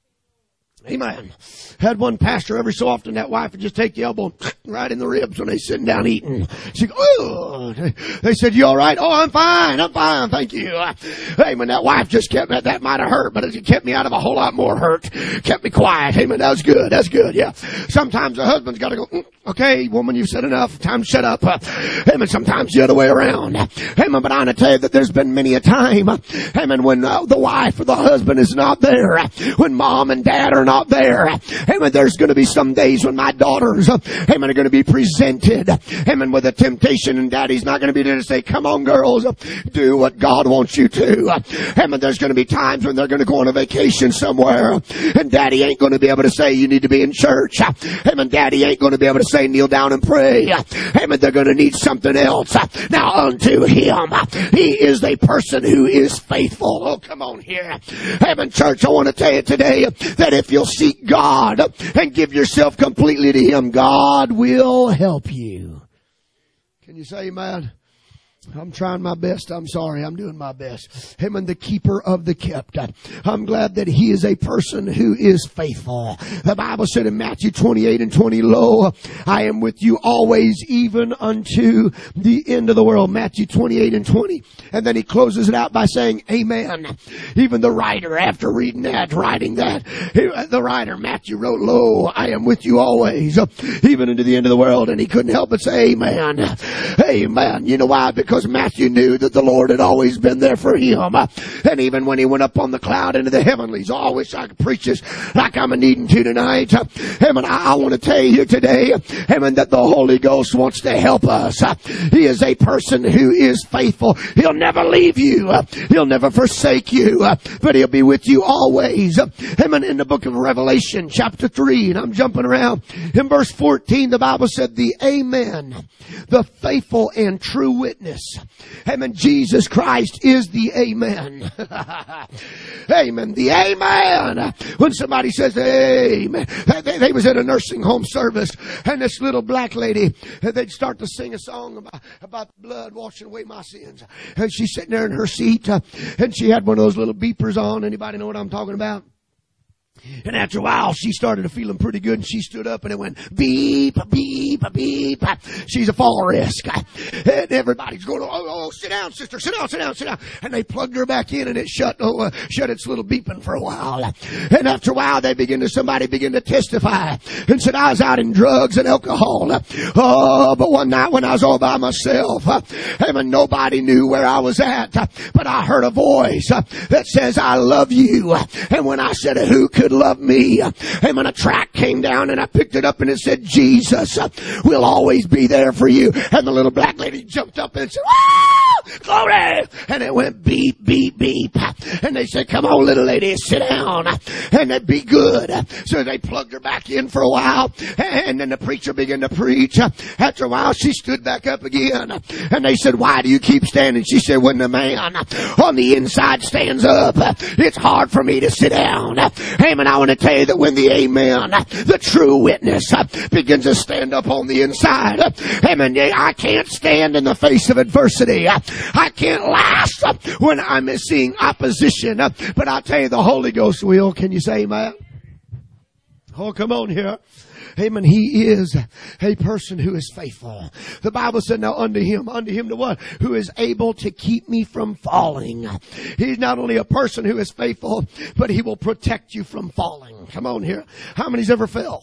Amen. Had one pastor every so often, that wife would just take the elbow right in the ribs when they sitting down eating. She'd go, oh. They said, you all right? Oh, I'm fine. I'm fine. Thank you. Hey, man, that wife just kept, that, that might have hurt, but it kept me out of a whole lot more hurt. Kept me quiet. Hey, man, that was good. That's good. Yeah. Sometimes the husband's got to go, mm, okay, woman, you've said enough. Time to shut up. Uh, hey, man, sometimes the other way around. Hey, man, but I'm going to tell you that there's been many a time, hey, man, when uh, the wife or the husband is not there, when mom and dad are not there. Amen. There's going to be some days when my daughters, amen, are going to be presented, amen, with a temptation, and daddy's not going to be there to say, come on, girls, do what God wants you to. Amen. There's going to be times when they're going to go on a vacation somewhere, and daddy ain't going to be able to say, you need to be in church. Amen. Daddy ain't going to be able to say, kneel down and pray. Amen. They're going to need something else. Now unto Him, He is a person who is faithful. Oh, come on here. Amen. Church, I want to tell you today that if you'll seek God and give yourself completely to Him, God will help you. Can you say amen? I'm trying my best. I'm sorry. I'm doing my best. Him and the keeper of the kept. I'm glad that he is a person who is faithful. The Bible said in Matthew twenty-eight and twenty, lo, I am with you always, even unto the end of the world. Matthew twenty-eight and twenty. And then he closes it out by saying, amen. Even the writer, after reading that, writing that, the writer, Matthew, wrote, lo, I am with you always, even unto the end of the world. And he couldn't help but say, amen. Amen. You know why? Because Matthew knew that the Lord had always been there for him. And even when he went up on the cloud into the heavenlies, oh, I wish I could preach this like I'm needing to tonight. Amen. I, I want to tell you here today, amen, that the Holy Ghost wants to help us. He is a person who is faithful. He'll never leave you. He'll never forsake you, but he'll be with you always. Amen. In the book of Revelation, chapter three, and I'm jumping around, in verse fourteen, the Bible said, the Amen, the faithful and true witness. Amen. Jesus Christ is the Amen. Amen. The Amen. When somebody says Amen, they, they was at a nursing home service, and this little black lady, they'd start to sing a song about, about blood washing away my sins. And she's sitting there in her seat, uh, and she had one of those little beepers on. Anybody know what I'm talking about? And after a while, she started feeling pretty good, and she stood up, and it went beep, beep, beep. She's a fall risk. And everybody's going, oh, oh, sit down, sister, sit down, sit down, sit down. And they plugged her back in, and it shut, oh, uh, shut its little beeping for a while. And after a while, they begin to, somebody began to testify and said, I was out in drugs and alcohol. Oh, but one night when I was all by myself, uh, and nobody knew where I was at, uh, but I heard a voice uh, that says, I love you. And when I said, who could love me? And when a track came down and I picked it up and it said, Jesus will always be there for you. And the little black lady jumped up and said, ah, glory! And it went beep, beep, beep. And they said, come on, little lady, sit down. And it'd be good. So they plugged her back in for a while. And then the preacher began to preach. After a while, she stood back up again. And they said, why do you keep standing? She said, when the man on the inside stands up, it's hard for me to sit down. Amen. I want to tell you that when the Amen, the true witness, begins to stand up on the inside, amen, I can't stand in the face of adversity. I can't last when I'm seeing opposition. But I'll tell you, the Holy Ghost will. Can you say amen? Oh, come on here. Amen. He is a person who is faithful. The Bible said, now unto him, unto him to what? Who is able to keep me from falling. He's not only a person who is faithful, but he will protect you from falling. Come on here. How many's ever fell?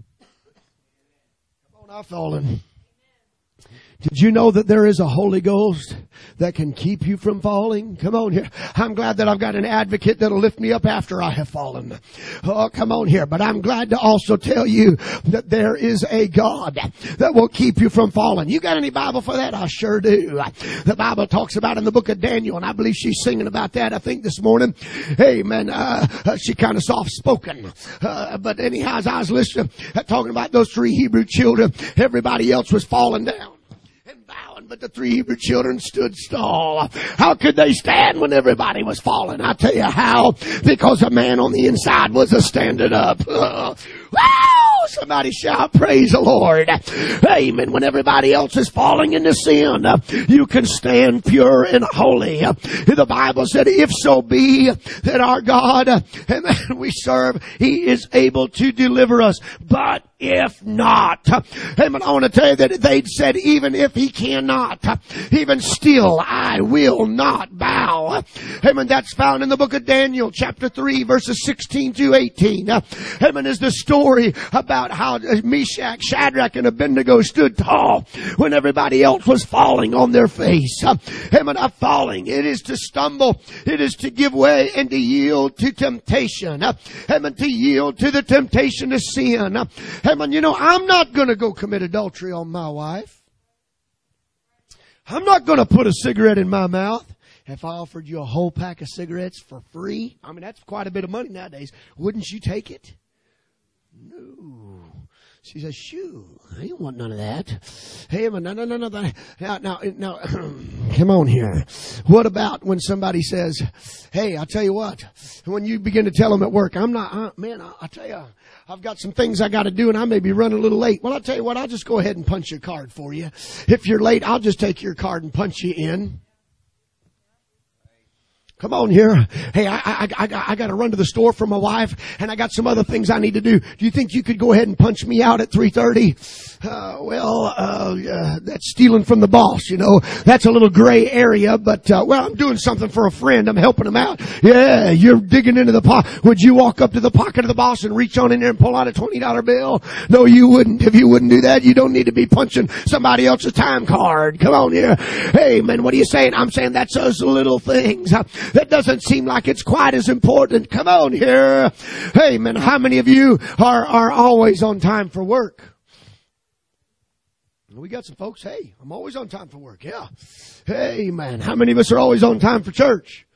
Come on, I've fallen. Did you know that there is a Holy Ghost that can keep you from falling? Come on here. I'm glad that I've got an advocate that'll lift me up after I have fallen. Oh, come on here. But I'm glad to also tell you that there is a God that will keep you from falling. You got any Bible for that? I sure do. The Bible talks about in the book of Daniel, and I believe she's singing about that, I think, this morning. Amen. Uh, uh, she kind of soft-spoken. Uh, but anyhow, as I was listening, uh, talking about those three Hebrew children, everybody else was falling down. But the three Hebrew children stood tall. How could they stand when everybody was falling? I'll tell you how. Because a man on the inside was a standing up. Uh, woo! Somebody shout, praise the Lord. Amen. When everybody else is falling into sin, uh, you can stand pure and holy. Uh, the Bible said, if so be that our God, uh, amen, we serve, he is able to deliver us. But if not, amen, I want to tell you that they'd said, even if he cannot, even still I will not bow. Amen. That's found in the book of Daniel, chapter three, verses sixteen to eighteen. Amen. Is the story about how Meshach, Shadrach, and Abednego stood tall when everybody else was falling on their face. Amen. Of falling. It is to stumble. It is to give way and to yield to temptation. Amen. To yield to the temptation to sin. Amen. You know, I'm not going to go commit adultery on my wife. I'm not going to put a cigarette in my mouth. If I offered you a whole pack of cigarettes for free, I mean, that's quite a bit of money nowadays. Wouldn't you take it? No. She says, shoo, I don't want none of that. Hey, no, no, no, no. Now, now, now Come on here. What about when somebody says, hey, I'll tell you what, when you begin to tell them at work, I'm not, uh, man, I, I tell you, I've got some things I got to do and I may be running a little late. Well, I'll tell you what, I'll just go ahead and punch your card for you. If you're late, I'll just take your card and punch you in. Come on here. Hey, I, I, I, I got to run to the store for my wife, and I got some other things I need to do. Do you think you could go ahead and punch me out at three thirty? Uh, well, uh, uh, that's stealing from the boss, you know. That's a little gray area, but, uh, well, I'm doing something for a friend. I'm helping him out. Yeah, you're digging into the pocket. Would you walk up to the pocket of the boss and reach on in there and pull out a twenty dollar bill? No, you wouldn't. If you wouldn't do that, you don't need to be punching somebody else's time card. Come on here. Hey, man, what are you saying? I'm saying that's those little things. That doesn't seem like it's quite as important. Come on here. Hey, man, how many of you are, are always on time for work? We got some folks, hey, I'm always on time for work. Yeah. Hey, man, how many of us are always on time for church?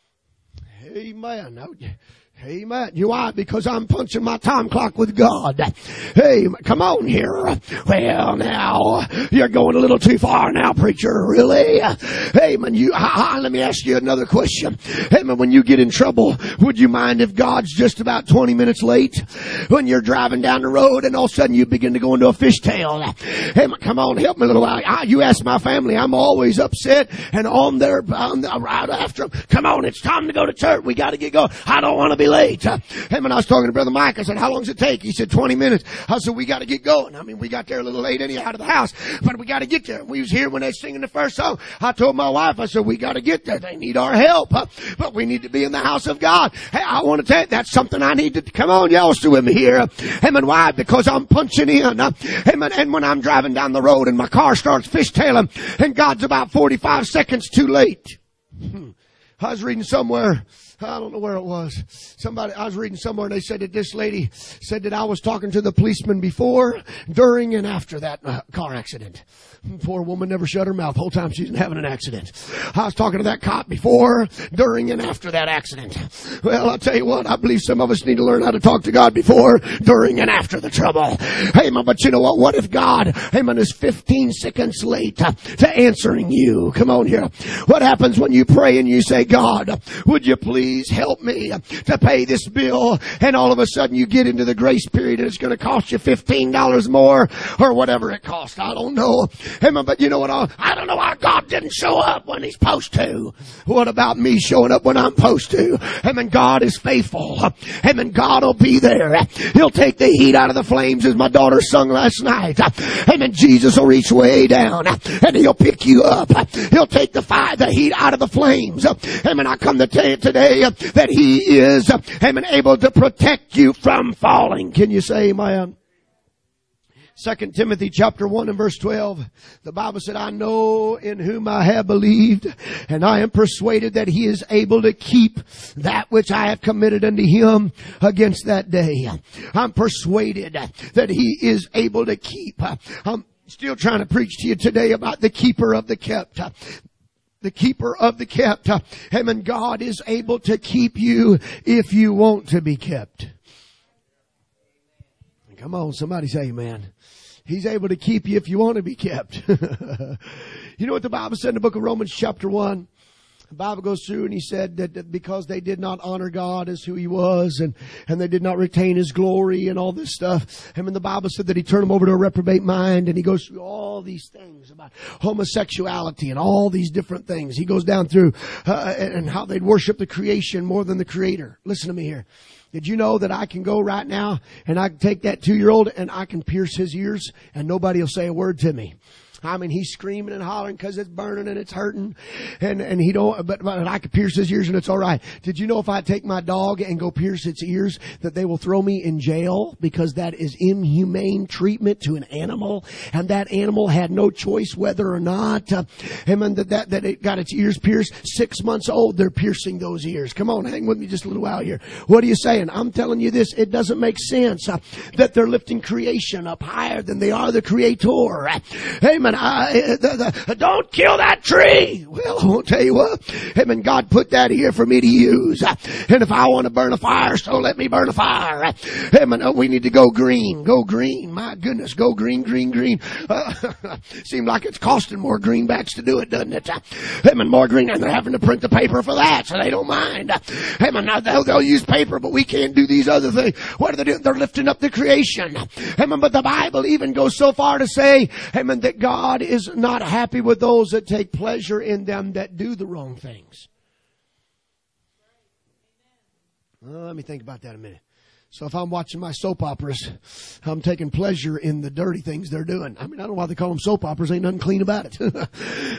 Amen. Amen. You are, because I'm punching my time clock with God. Hey, come on here. Well, now, you're going a little too far now, preacher. Really? Hey, man, you, uh, let me ask you another question. Hey, man, when you get in trouble, would you mind if God's just about twenty minutes late? When you're driving down the road and all of a sudden you begin to go into a fishtail. Hey, man, come on, help me a little while. I, you ask my family, I'm always upset and on there, on the, right after them. Come on, it's time to go to church. We got to get going. I don't want to be late. Uh, hey, man, I was talking to Brother Mike. I said, how long does it take? He said, twenty minutes. I said, we got to get going. I mean, we got there a little late anyhow to the house, but we got to get there. We was here when they was singing the first song. I told my wife, I said, we got to get there. They need our help, uh, but we need to be in the house of God. Hey, I want to tell you, that's something I need to, come on, y'all still with me here. Hey, man, why? Because I'm punching in. Uh, hey, man, and when I'm driving down the road and my car starts fishtailing and God's about forty-five seconds too late. Hmm. I was reading somewhere, I don't know where it was. Somebody, I was reading somewhere and they said that this lady said that I was talking to the policeman before, during, and after that uh, car accident. Poor woman never shut her mouth the whole time she's having an accident. I was talking to that cop before, during, and after that accident. Well, I'll tell you what, I believe some of us need to learn how to talk to God before, during, and after the trouble. Hey, man, but you know what? What if God, hey, man, is fifteen seconds late to, to answering you? Come on here. What happens when you pray and you say, God, would you please help me to pay this bill? And all of a sudden you get into the grace period and it's going to cost you fifteen dollars more or whatever it costs. I don't know. Amen. But you know what? I don't know why God didn't show up when He's supposed to. What about me showing up when I'm supposed to? Amen. God is faithful. Amen. God will be there. He'll take the heat out of the flames, as my daughter sung last night. Amen. Jesus will reach way down and He'll pick you up. He'll take the fire, the heat out of the flames. Amen. I come to tell you today that He is, amen, able to protect you from falling. Can you say amen? Second Timothy chapter one and verse twelve. The Bible said, I know in whom I have believed, and I am persuaded that He is able to keep that which I have committed unto Him against that day. I'm persuaded that He is able to keep. I'm still trying to preach to you today about the keeper of the kept. The keeper of the kept. Amen. God is able to keep you if you want to be kept. Come on, somebody say amen. He's able to keep you if you want to be kept. You know what the Bible said in the book of Romans chapter one? The Bible goes through and he said that because they did not honor God as who He was, and, and they did not retain His glory and all this stuff. And when the Bible said that He turned them over to a reprobate mind, and he goes through all these things about homosexuality and all these different things. He goes down through uh, and how they'd worship the creation more than the Creator. Listen to me here. Did you know that I can go right now and I can take that two-year-old and I can pierce his ears and nobody will say a word to me? I mean, he's screaming and hollering because it's burning and it's hurting, and and he don't. But, but I could pierce his ears and it's all right. Did you know if I take my dog and go pierce its ears, that they will throw me in jail because that is inhumane treatment to an animal, and that animal had no choice whether or not. Uh, and that that that it got its ears pierced. Six months old, they're piercing those ears. Come on, hang with me just a little while here. What are you saying? I'm telling you this. It doesn't make sense uh, that they're lifting creation up higher than they are the Creator. Amen. Amen. I, the, the, don't kill that tree. Well, I won't tell you what. Amen. God put that here for me to use. And if I want to burn a fire, so let me burn a fire. Amen. Oh, we need to go green. Go green. My goodness. Go green, green, green. Uh, seems like it's costing more greenbacks to do it, doesn't it? Amen. More green, and they're having to print the paper for that, so they don't mind. Amen. Now they'll, they'll use paper, but we can't do these other things. What are they doing? They're lifting up the creation. Amen. But the Bible even goes so far to say, amen, that God is not happy with those that take pleasure in them that do the wrong things. Well, let me think about that a minute. So if I'm watching my soap operas, I'm taking pleasure in the dirty things they're doing. I mean, I don't know why they call them soap operas. Ain't nothing clean about it.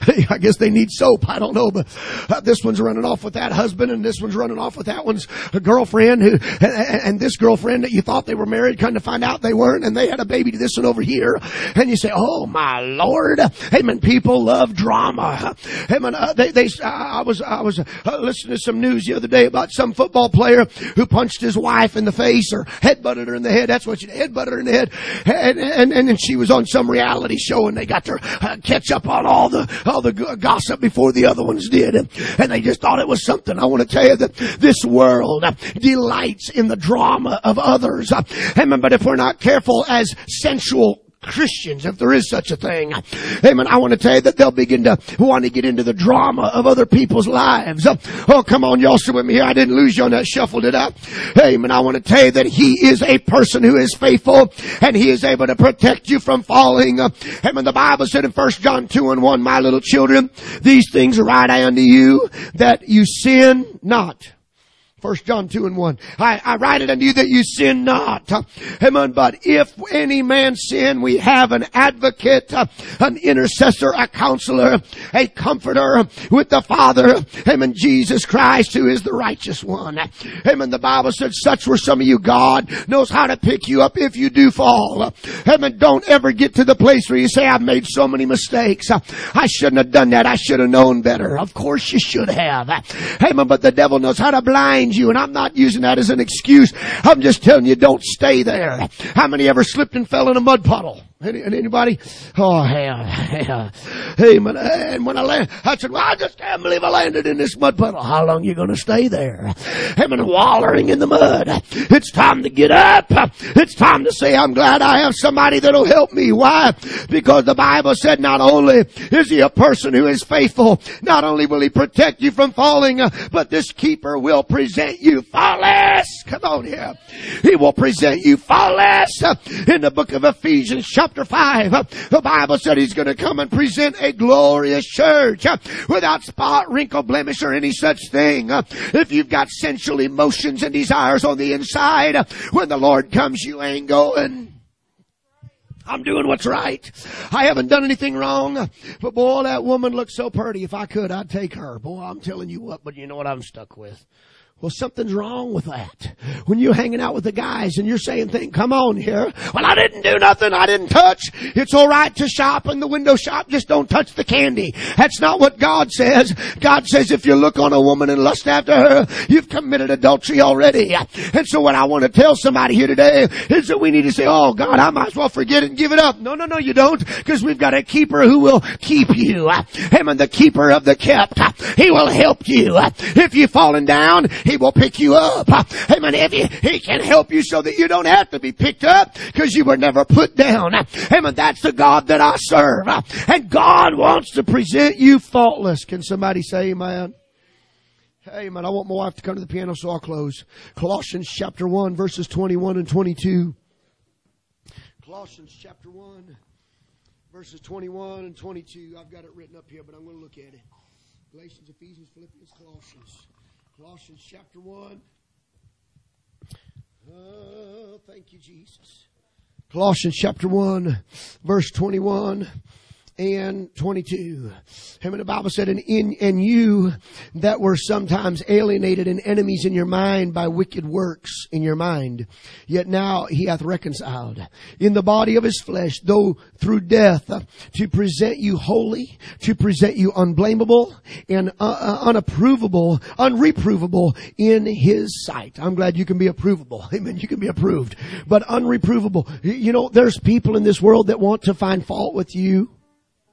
I guess they need soap. I don't know. But uh, this one's running off with that husband, and this one's running off with that one's girlfriend. Who, and, and this girlfriend that you thought they were married, come to find out they weren't, and they had a baby to this one over here. And you say, oh, my Lord. Amen. People love drama. Amen. Uh, they, they, uh, I was, I was uh, listening to some news the other day about some football player who punched his wife in the face, or headbutted her in the head. That's what she did. Headbutted her in the head. And, and, and, and she was on some reality show, and they got to uh, catch up on all the, all the gossip before the other ones did. And, and they just thought it was something. I want to tell you that this world uh, delights in the drama of others. Uh, amen. But if we're not careful as sensual Christians, if there is such a thing, amen, I want to tell you that they'll begin to want to get into the drama of other people's lives. Oh, come on, y'all, sit with me here. I didn't lose you on that shuffle, did I? Amen. I want to tell you that He is a person who is faithful, and He is able to protect you from falling. Amen. The Bible said in First John two and one, my little children, these things write I unto you, that you sin not. First John two and one. I, I write it unto you that you sin not. Amen. But if any man sin, we have an advocate, an intercessor, a counselor, a comforter with the Father. Amen. Jesus Christ, who is the righteous one. Amen. The Bible said such were some of you. God knows how to pick you up if you do fall. Amen. Don't ever get to the place where you say, I've made so many mistakes. I shouldn't have done that. I should have known better. Of course you should have. Amen. But the devil knows how to blind you, and I'm not using that as an excuse. I'm just telling you, don't stay there. How many ever slipped and fell in a mud puddle? Any, anybody? Oh, hell, hell. Hey, man, and when I landed, I said, well, I just can't believe I landed in this mud puddle. How long are you going to stay there? I'm wallowing in the mud. It's time to get up. It's time to say, I'm glad I have somebody that'll help me. Why? Because the Bible said not only is He a person who is faithful, not only will He protect you from falling, but this keeper will present you faultless. Come on here. He will present you faultless. In the book of Ephesians, chapter Chapter five, the Bible said He's going to come and present a glorious church without spot, wrinkle, blemish, or any such thing. If you've got sensual emotions and desires on the inside, when the Lord comes, you ain't going. I'm doing what's right. I haven't done anything wrong. But boy, that woman looks so pretty. If I could, I'd take her. Boy, I'm telling you what, but you know what I'm stuck with? Well, something's wrong with that. When you're hanging out with the guys and you're saying things, come on here. Well, I didn't do nothing. I didn't touch. It's all right to shop in the window shop. Just don't touch the candy. That's not what God says. God says if you look on a woman and lust after her, you've committed adultery already. And so what I want to tell somebody here today is that we need to say, oh God, I might as well forget it and give it up. No, no, no, you don't. Because we've got a keeper who will keep you. Him and the keeper of the kept. He will help you. If you've fallen down, He will pick you up. Amen. If he, he can help you so that you don't have to be picked up because you were never put down. Amen. That's the God that I serve. And God wants to present you faultless. Can somebody say amen? Amen. I want my wife to come to the piano, so I'll close. Colossians chapter one, verses twenty-one and twenty-two. Colossians chapter one, verses twenty-one and twenty-two. I've got it written up here, but I'm going to look at it. Galatians, Ephesians, Philippians, Colossians. Colossians chapter one. Oh, thank you, Jesus. Colossians chapter one, verse twenty-one and twenty-two. Him and the Bible said, and in and you that were sometimes alienated and enemies in your mind by wicked works in your mind, yet now He hath reconciled in the body of His flesh, though through death, to present you holy, to present you unblameable and uh, unapprovable, unreprovable in His sight. I'm glad you can be approvable. Amen. You can be approved, but unreprovable. You know, there's people in this world that want to find fault with you.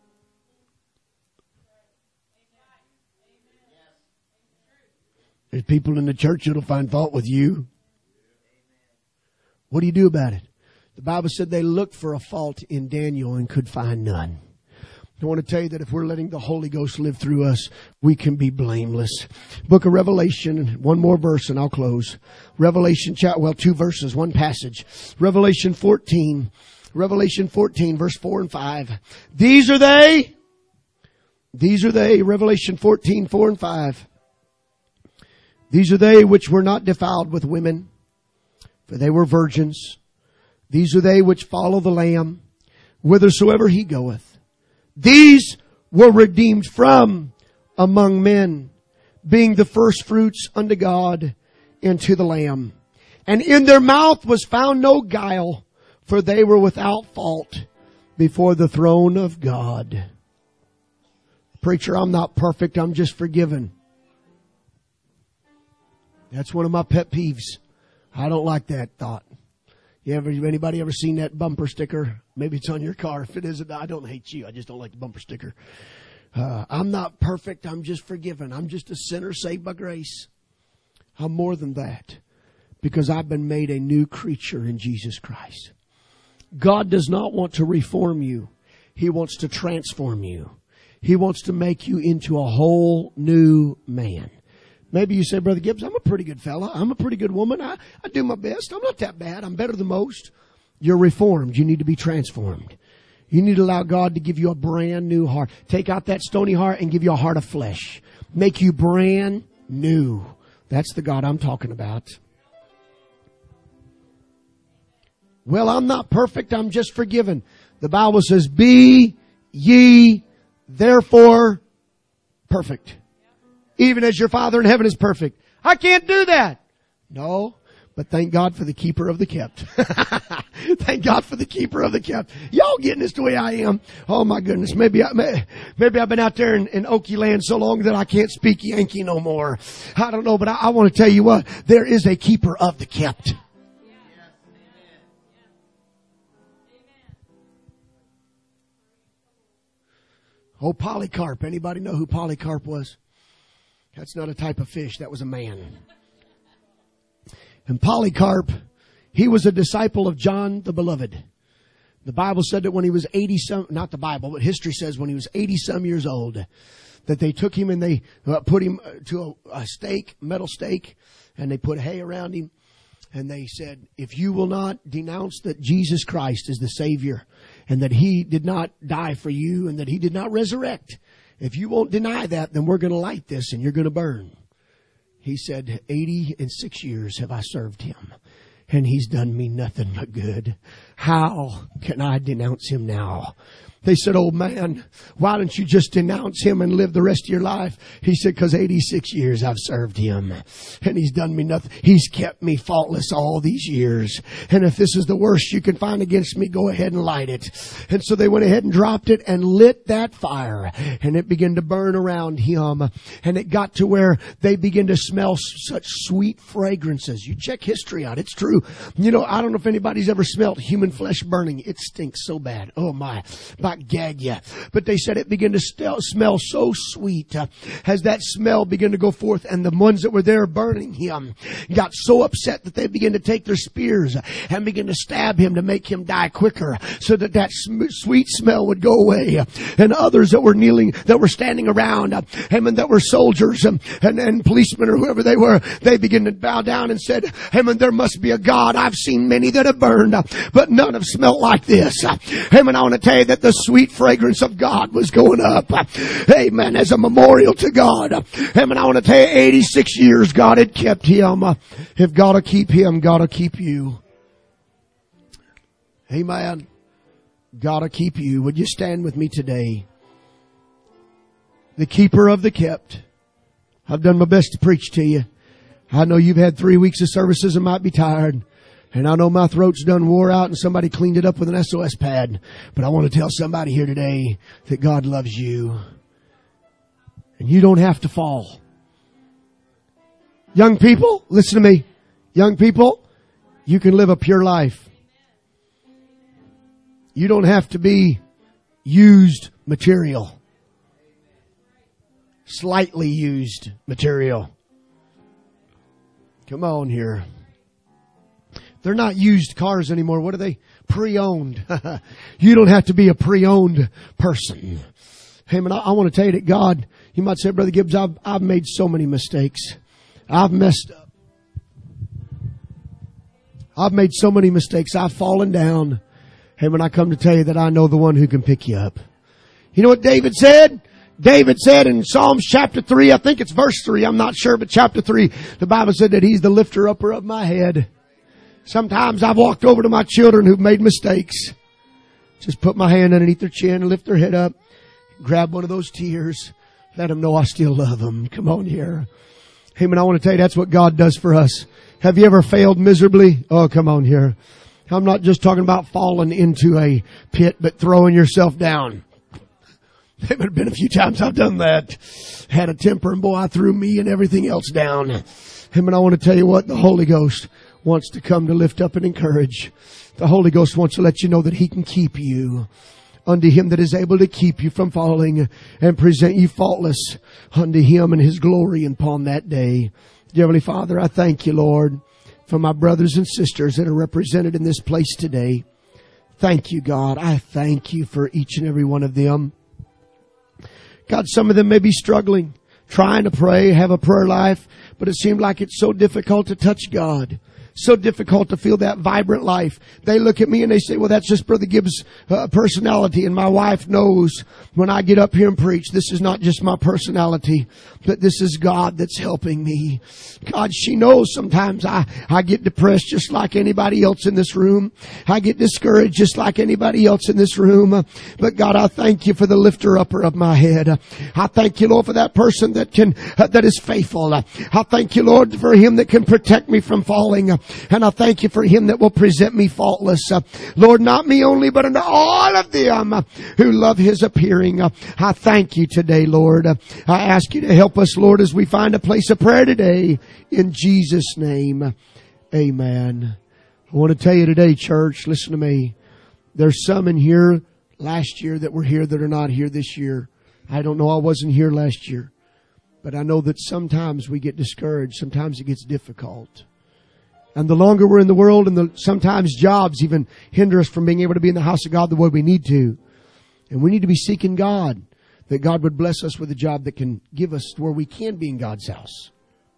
There's people in the church that'll find fault with you. What do you do about it? The Bible said they looked for a fault in Daniel and could find none. I want to tell you that if we're letting the Holy Ghost live through us, we can be blameless. Book of Revelation, one more verse and I'll close. Revelation, well, two verses, one passage. Revelation fourteen. Revelation fourteen, verse four and five. These are they. These are they. Revelation fourteen, four and five. These are they which were not defiled with women, for they were virgins. These are they which follow the Lamb, whithersoever he goeth. These were redeemed from among men, being the first fruits unto God and to the Lamb. And in their mouth was found no guile, for they were without fault before the throne of God. Preacher, I'm not perfect. I'm just forgiven. That's one of my pet peeves. I don't like that thought. You ever, anybody ever seen that bumper sticker? Maybe it's on your car. If it isn't, I don't hate you. I just don't like the bumper sticker. Uh, I'm not perfect. I'm just forgiven. I'm just a sinner saved by grace. I'm more than that because I've been made a new creature in Jesus Christ. God does not want to reform you. He wants to transform you. He wants to make you into a whole new man. Maybe you say, Brother Gibbs, I'm a pretty good fella. I'm a pretty good woman. I, I do my best. I'm not that bad. I'm better than most. You're reformed. You need to be transformed. You need to allow God to give you a brand new heart. Take out that stony heart and give you a heart of flesh. Make you brand new. That's the God I'm talking about. Well, I'm not perfect. I'm just forgiven. The Bible says, be ye therefore perfect, even as your Father in heaven is perfect. I can't do that. No, but thank God for the keeper of the kept. Thank God for the keeper of the kept. Y'all getting this the way I am. Oh my goodness. Maybe I, maybe I've been out there in, in Okie land so long that I can't speak Yankee no more. I don't know, but I, I want to tell you what, there is a keeper of the kept. Oh, Polycarp. Anybody know who Polycarp was? That's not a type of fish. That was a man. And Polycarp, he was a disciple of John the Beloved. The Bible said that when he was eighty some, not the Bible, but history says when he was eighty some years old, that they took him and they uh, put him to a, a stake, metal stake, and they put hay around him. And they said, if you will not denounce that Jesus Christ is the Savior and that He did not die for you and that He did not resurrect, if you won't deny that, then we're going to light this and you're going to burn. He said, eighty and six years have I served Him and He's done me nothing but good. How can I denounce Him now? They said, old man, why don't you just denounce Him and live the rest of your life? He said, because eighty-six years I've served Him and He's done me nothing. He's kept me faultless all these years. And if this is the worst you can find against me, go ahead and light it. And so they went ahead and dropped it and lit that fire. And it began to burn around him. And it got to where they began to smell such sweet fragrances. You check history out. It's true. You know, I don't know if anybody's ever smelled human flesh burning. It stinks so bad. Oh my. By gag you. But they said it began to st- smell so sweet uh, as that smell began to go forth, and the ones that were there burning him got so upset that they began to take their spears and begin to stab him to make him die quicker so that that sm- sweet smell would go away. And others that were kneeling, that were standing around uh, him and that were soldiers um, and, and policemen or whoever they were, they began to bow down and said, him and there must be a God. I've seen many that have burned, uh, but none have smelled like this. Uh, him and I want to tell you that the sweet fragrance of God was going up. Amen. As a memorial to God. Amen. I want to tell you, eighty-six years God had kept him. If God will keep him, God will keep you. Amen. God will keep you. Would you stand with me today? The keeper of the kept. I've done my best to preach to you. I know you've had three weeks of services and might be tired. And I know my throat's done wore out and somebody cleaned it up with an S O S pad. But I want to tell somebody here today that God loves you. And you don't have to fall. Young people, listen to me. Young people, you can live a pure life. You don't have to be used material. Slightly used material. Come on here. They're not used cars anymore. What are they? Pre-owned. You don't have to be a pre-owned person. Hey man, I, I want to tell you that God, you might say, Brother Gibbs, I've, I've made so many mistakes. I've messed up. I've made so many mistakes. I've fallen down. Hey man, I come to tell you that I know the one who can pick you up. You know what David said? David said in Psalms chapter three, I think it's verse three, I'm not sure, but chapter three, the Bible said that He's the lifter upper of my head. Sometimes I've walked over to my children who've made mistakes. Just put my hand underneath their chin and lift their head up. Grab one of those tears. Let them know I still love them. Come on here. Hey man, I want to tell you that's what God does for us. Have you ever failed miserably? Oh, come on here. I'm not just talking about falling into a pit, but throwing yourself down. There would have been a few times I've done that. Had a temper and boy, I threw me and everything else down. Hey man, I want to tell you what, the Holy Ghost wants to come to lift up and encourage. The Holy Ghost wants to let you know that He can keep you. Unto Him that is able to keep you from falling and present you faultless unto Him and His glory upon that day. Dear Heavenly Father, I thank you, Lord, for my brothers and sisters that are represented in this place today. Thank you, God. I thank you for each and every one of them. God, some of them may be struggling, trying to pray, have a prayer life, but it seems like it's so difficult to touch God. So difficult to feel that vibrant life. They look at me and they say, well, that's just Brother Gibbs' uh, personality. And my wife knows when I get up here and preach, this is not just my personality, but this is God that's helping me. God, she knows sometimes I, I get depressed just like anybody else in this room. I get discouraged just like anybody else in this room. But God, I thank you for the lifter upper of my head. I thank you, Lord, for that person that can, uh, that is faithful. I thank you, Lord, for Him that can protect me from falling. And I thank you for Him that will present me faultless. Uh, Lord, not me only, but unto all of them uh, who love His appearing. Uh, I thank you today, Lord. Uh, I ask you to help us, Lord, as we find a place of prayer today. In Jesus' name, amen. I want to tell you today, church, listen to me. There's some in here last year that were here that are not here this year. I don't know, I wasn't here last year. But I know that sometimes we get discouraged. Sometimes it gets difficult. And the longer we're in the world, and the sometimes jobs even hinder us from being able to be in the house of God the way we need to. And we need to be seeking God, that God would bless us with a job that can give us where we can be in God's house.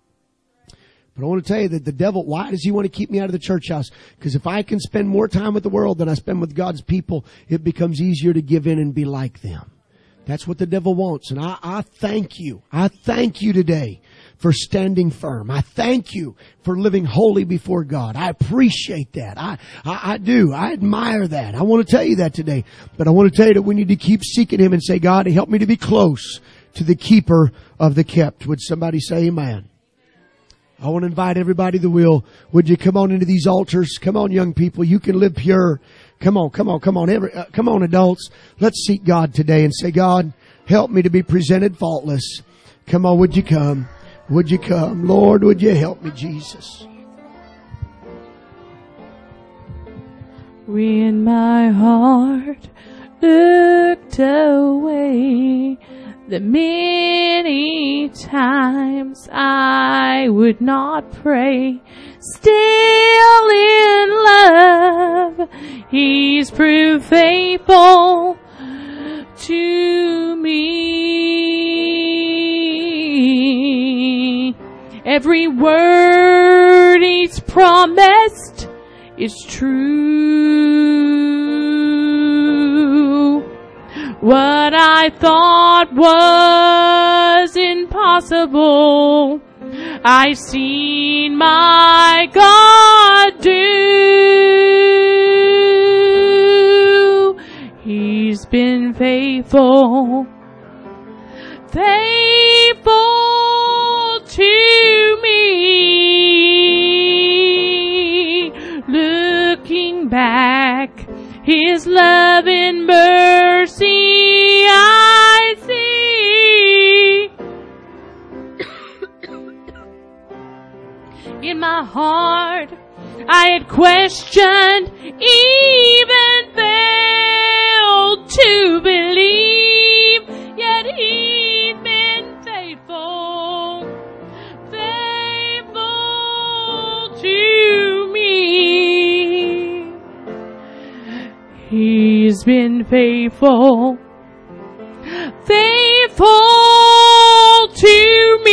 But I want to tell you that the devil, why does he want to keep me out of the church house? Because if I can spend more time with the world than I spend with God's people, it becomes easier to give in and be like them. That's what the devil wants. And I, I thank you. I thank you today for standing firm. I thank you for living holy before God. I appreciate that. I, I, I do. I admire that. I want to tell you that today. But I want to tell you that we need to keep seeking Him and say, God, help me to be close to the keeper of the kept. Would somebody say amen? I want to invite everybody that will. Would you come on into these altars? Come on, young people. You can live pure. Come on, come on, come on. Every, uh, come on, adults. Let's seek God today and say, God, help me to be presented faultless. Come on, would you come? Would you come? Lord, would you help me, Jesus? When my heart looked away, the many times I would not pray, still in love, He's proved faithful to me. Every word He's promised is true. What I thought was impossible, I've seen my God do. He's been faithful, faithful to me. Looking back, His love and mercy I see. In my heart, I had questioned, even failed to believe, yet He'd been faithful, faithful He's been faithful, faithful to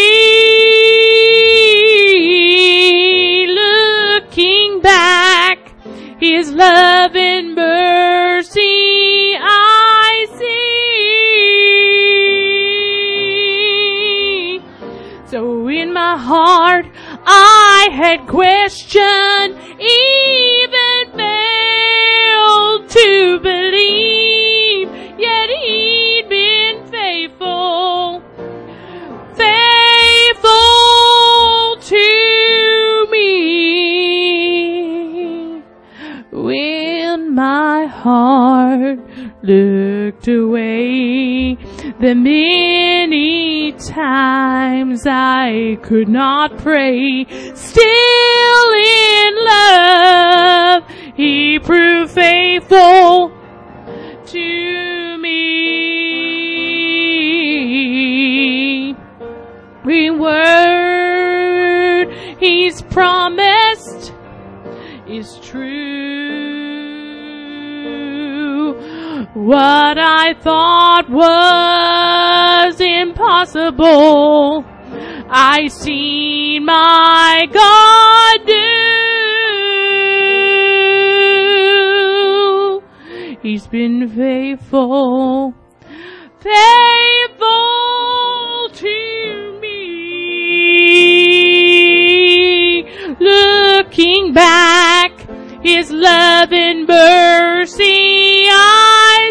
me. Looking back, His love and mercy I see. So in my heart I had questioned, even failed to believe, yet He'd been faithful, faithful to me. When my heart looked away, the many times I could not pray, still in love He proved faithful to me. Every word He's promised is true. What I thought was impossible, I seen my God do. He's been faithful, faithful to me. Looking back, His love and mercy I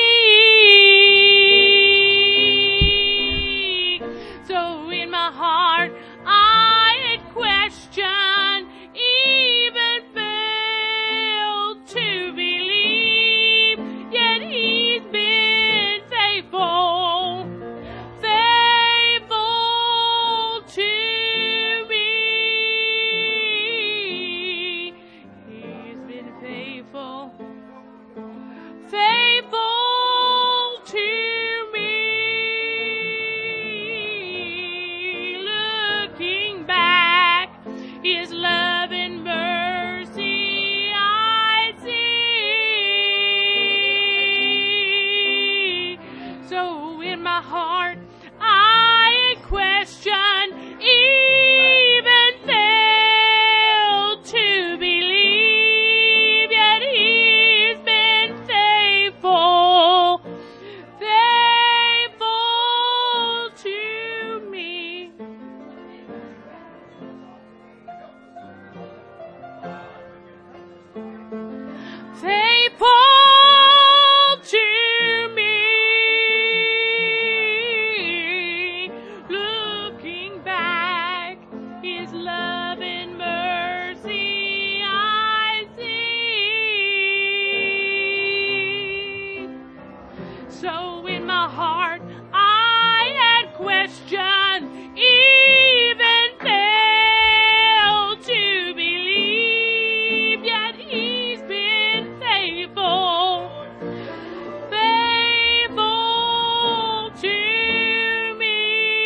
see. So in my heart I had questioned, even failed to believe, yet He's been faithful, faithful to me. He's been faithful, faithful to me. Looking back, His love and mercy I see. So in my heart I questioned, even failed to believe, yet He's been faithful, faithful to me. Faithful to me. Looking back, His love and mercy I see. So in my heart I had questioned, even failed to believe, yet He's been faithful, faithful to me.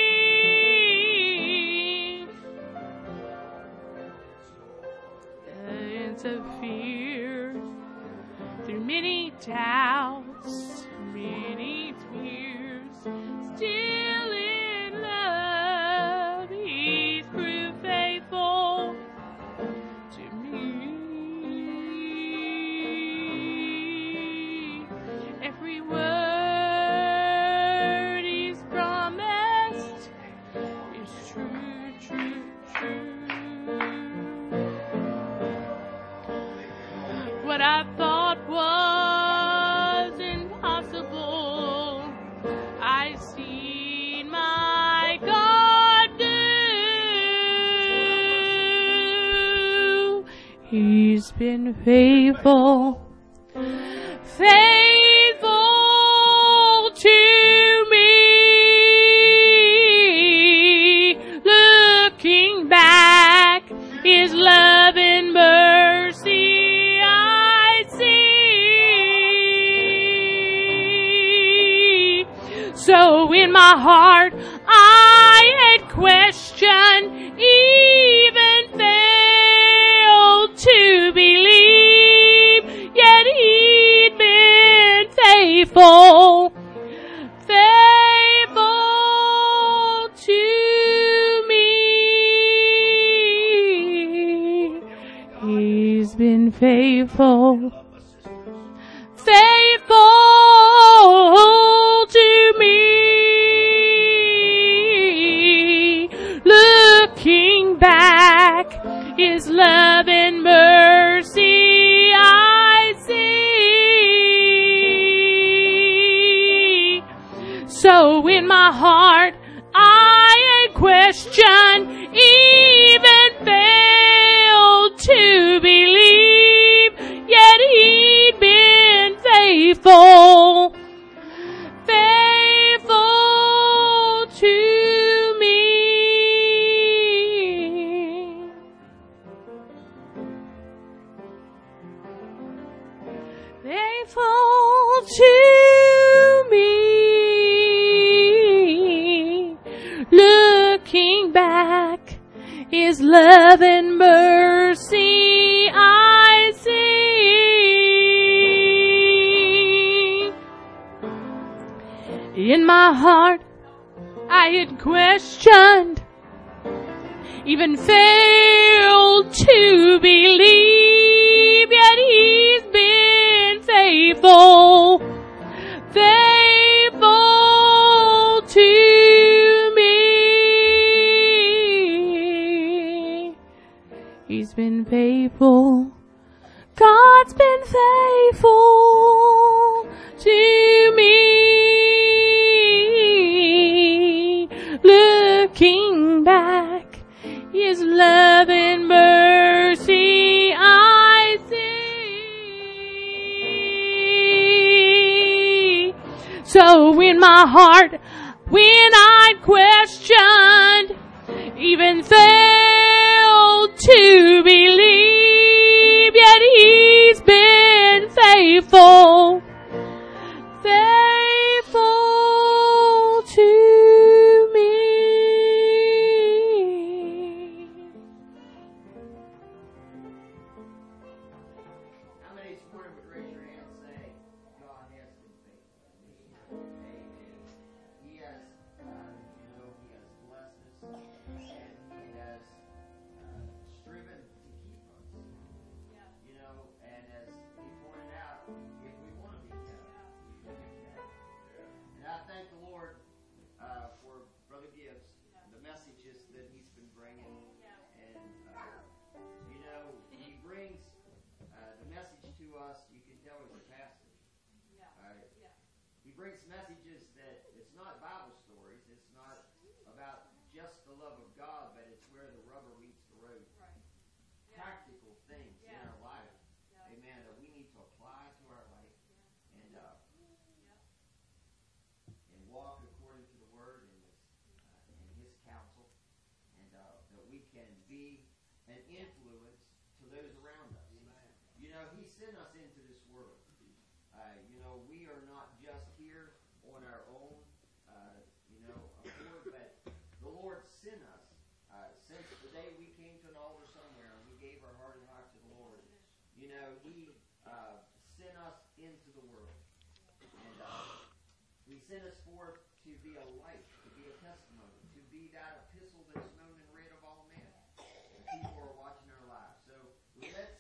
It's a fear, through many doubts, many tears, still in love He's proved faithful to me. Every word He's promised is true, true, true. What I thought was impossible, I seen my God do. He's been faithful, faithful to me. Looking back, His love and mercy I see. So in my heart I had questioned, even failed to believe, yet He'd been faithful, faithful to me. Looking back, His love and mercy I see. So in my heart I had questioned, even failed to believe, yet He'd been faithful, faithful to me. Faithful to me. Looking back, His love and mercy I see. In my heart I had questioned, even failed to believe, yet He's been faithful, faithful to me. He's been faithful. God's been faithful to me. Looking back, His love and mercy I see. So in my heart, when I questioned, even failed to believe, yet He's been faithful, faithful to me. How many this morning would raise your hand and say, God has been faithful to me? Amen. He has, uh, you know, He has blessed us, and He has uh, striven to keep us. You know, and as He pointed out, if we want to be kept, we can be kept. And I thank the Lord uh, for Brother Gibbs, the messages that he's been bringing. And, uh, you know, he brings uh, the message to us. You can tell he's a pastor. Right? He brings messages that it's not Bible stories. It's not about just the love of God, but it's where the rubber meets the road. Practical things in our life. Amen. That we need to apply to our life and uh, and walk according to the Word and His, uh, and His counsel, and uh, that we can be an influence to those around us. You know, He sent us into this world. Uh, you know, we are not just here on our own, uh, you know, accord, but the Lord sent us. Uh, since the day we came to an altar somewhere and we gave our heart and life to the Lord, you know, He uh, sent us into the world. And uh, He sent us forth to be a light, to be a testimony, to be that epistle that's known and read of all men. And people are watching our lives. So let's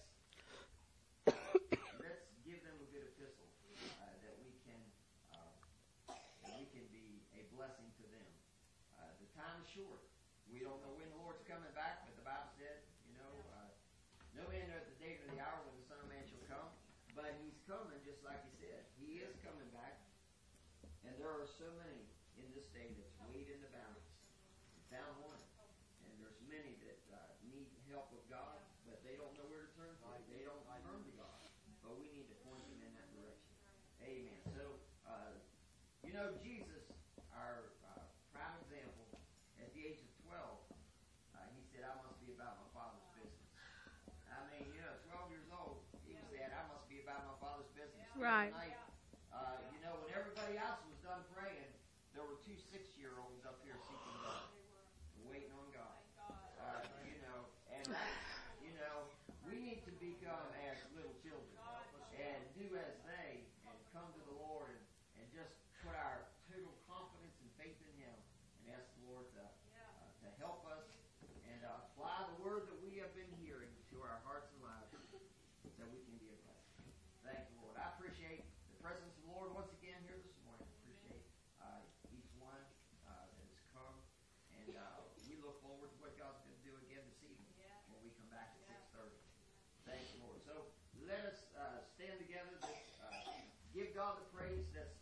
let's give them a good epistle uh, that we can uh, that we can be a blessing to them. Uh, the time is short. We don't know when the Lord's coming back, but the Bible said, you know, uh, no man knows the day or the hour when the Son of Man shall come. But He's coming, just like He said. He is coming back. And there are so many in this day that's weighed in the balance. Found one. And there's many that uh, need help with God, but they don't know where to turn to. They don't turn to God. But we need to point them in that direction. Amen. So, uh, you know, Jesus, our uh, prime example, at the age of twelve, uh, He said, I must be about my Father's business. I mean, you know, twelve years old, He said, I must be about my Father's business. Right. Night, uh, you know, when everybody else was done praying, there were two six-year-olds up here seeking God, waiting on God. Uh, you know, and that's, you know, we need to become as little children and do as they and come to the Lord and, and just put our total confidence and faith in Him and ask the Lord to, uh, to help us and uh, apply the word that we have been hearing to our hearts and lives, so we can be a blessing. Thank you, Lord. I appreciate the presence of the Lord once again here this morning. I appreciate uh, each one uh, that has come. And uh, we look forward to what God's going to do again this evening when we come back at six thirty. Thank you, Lord. So let us uh, stand together. Let's uh, give God the praise. Let's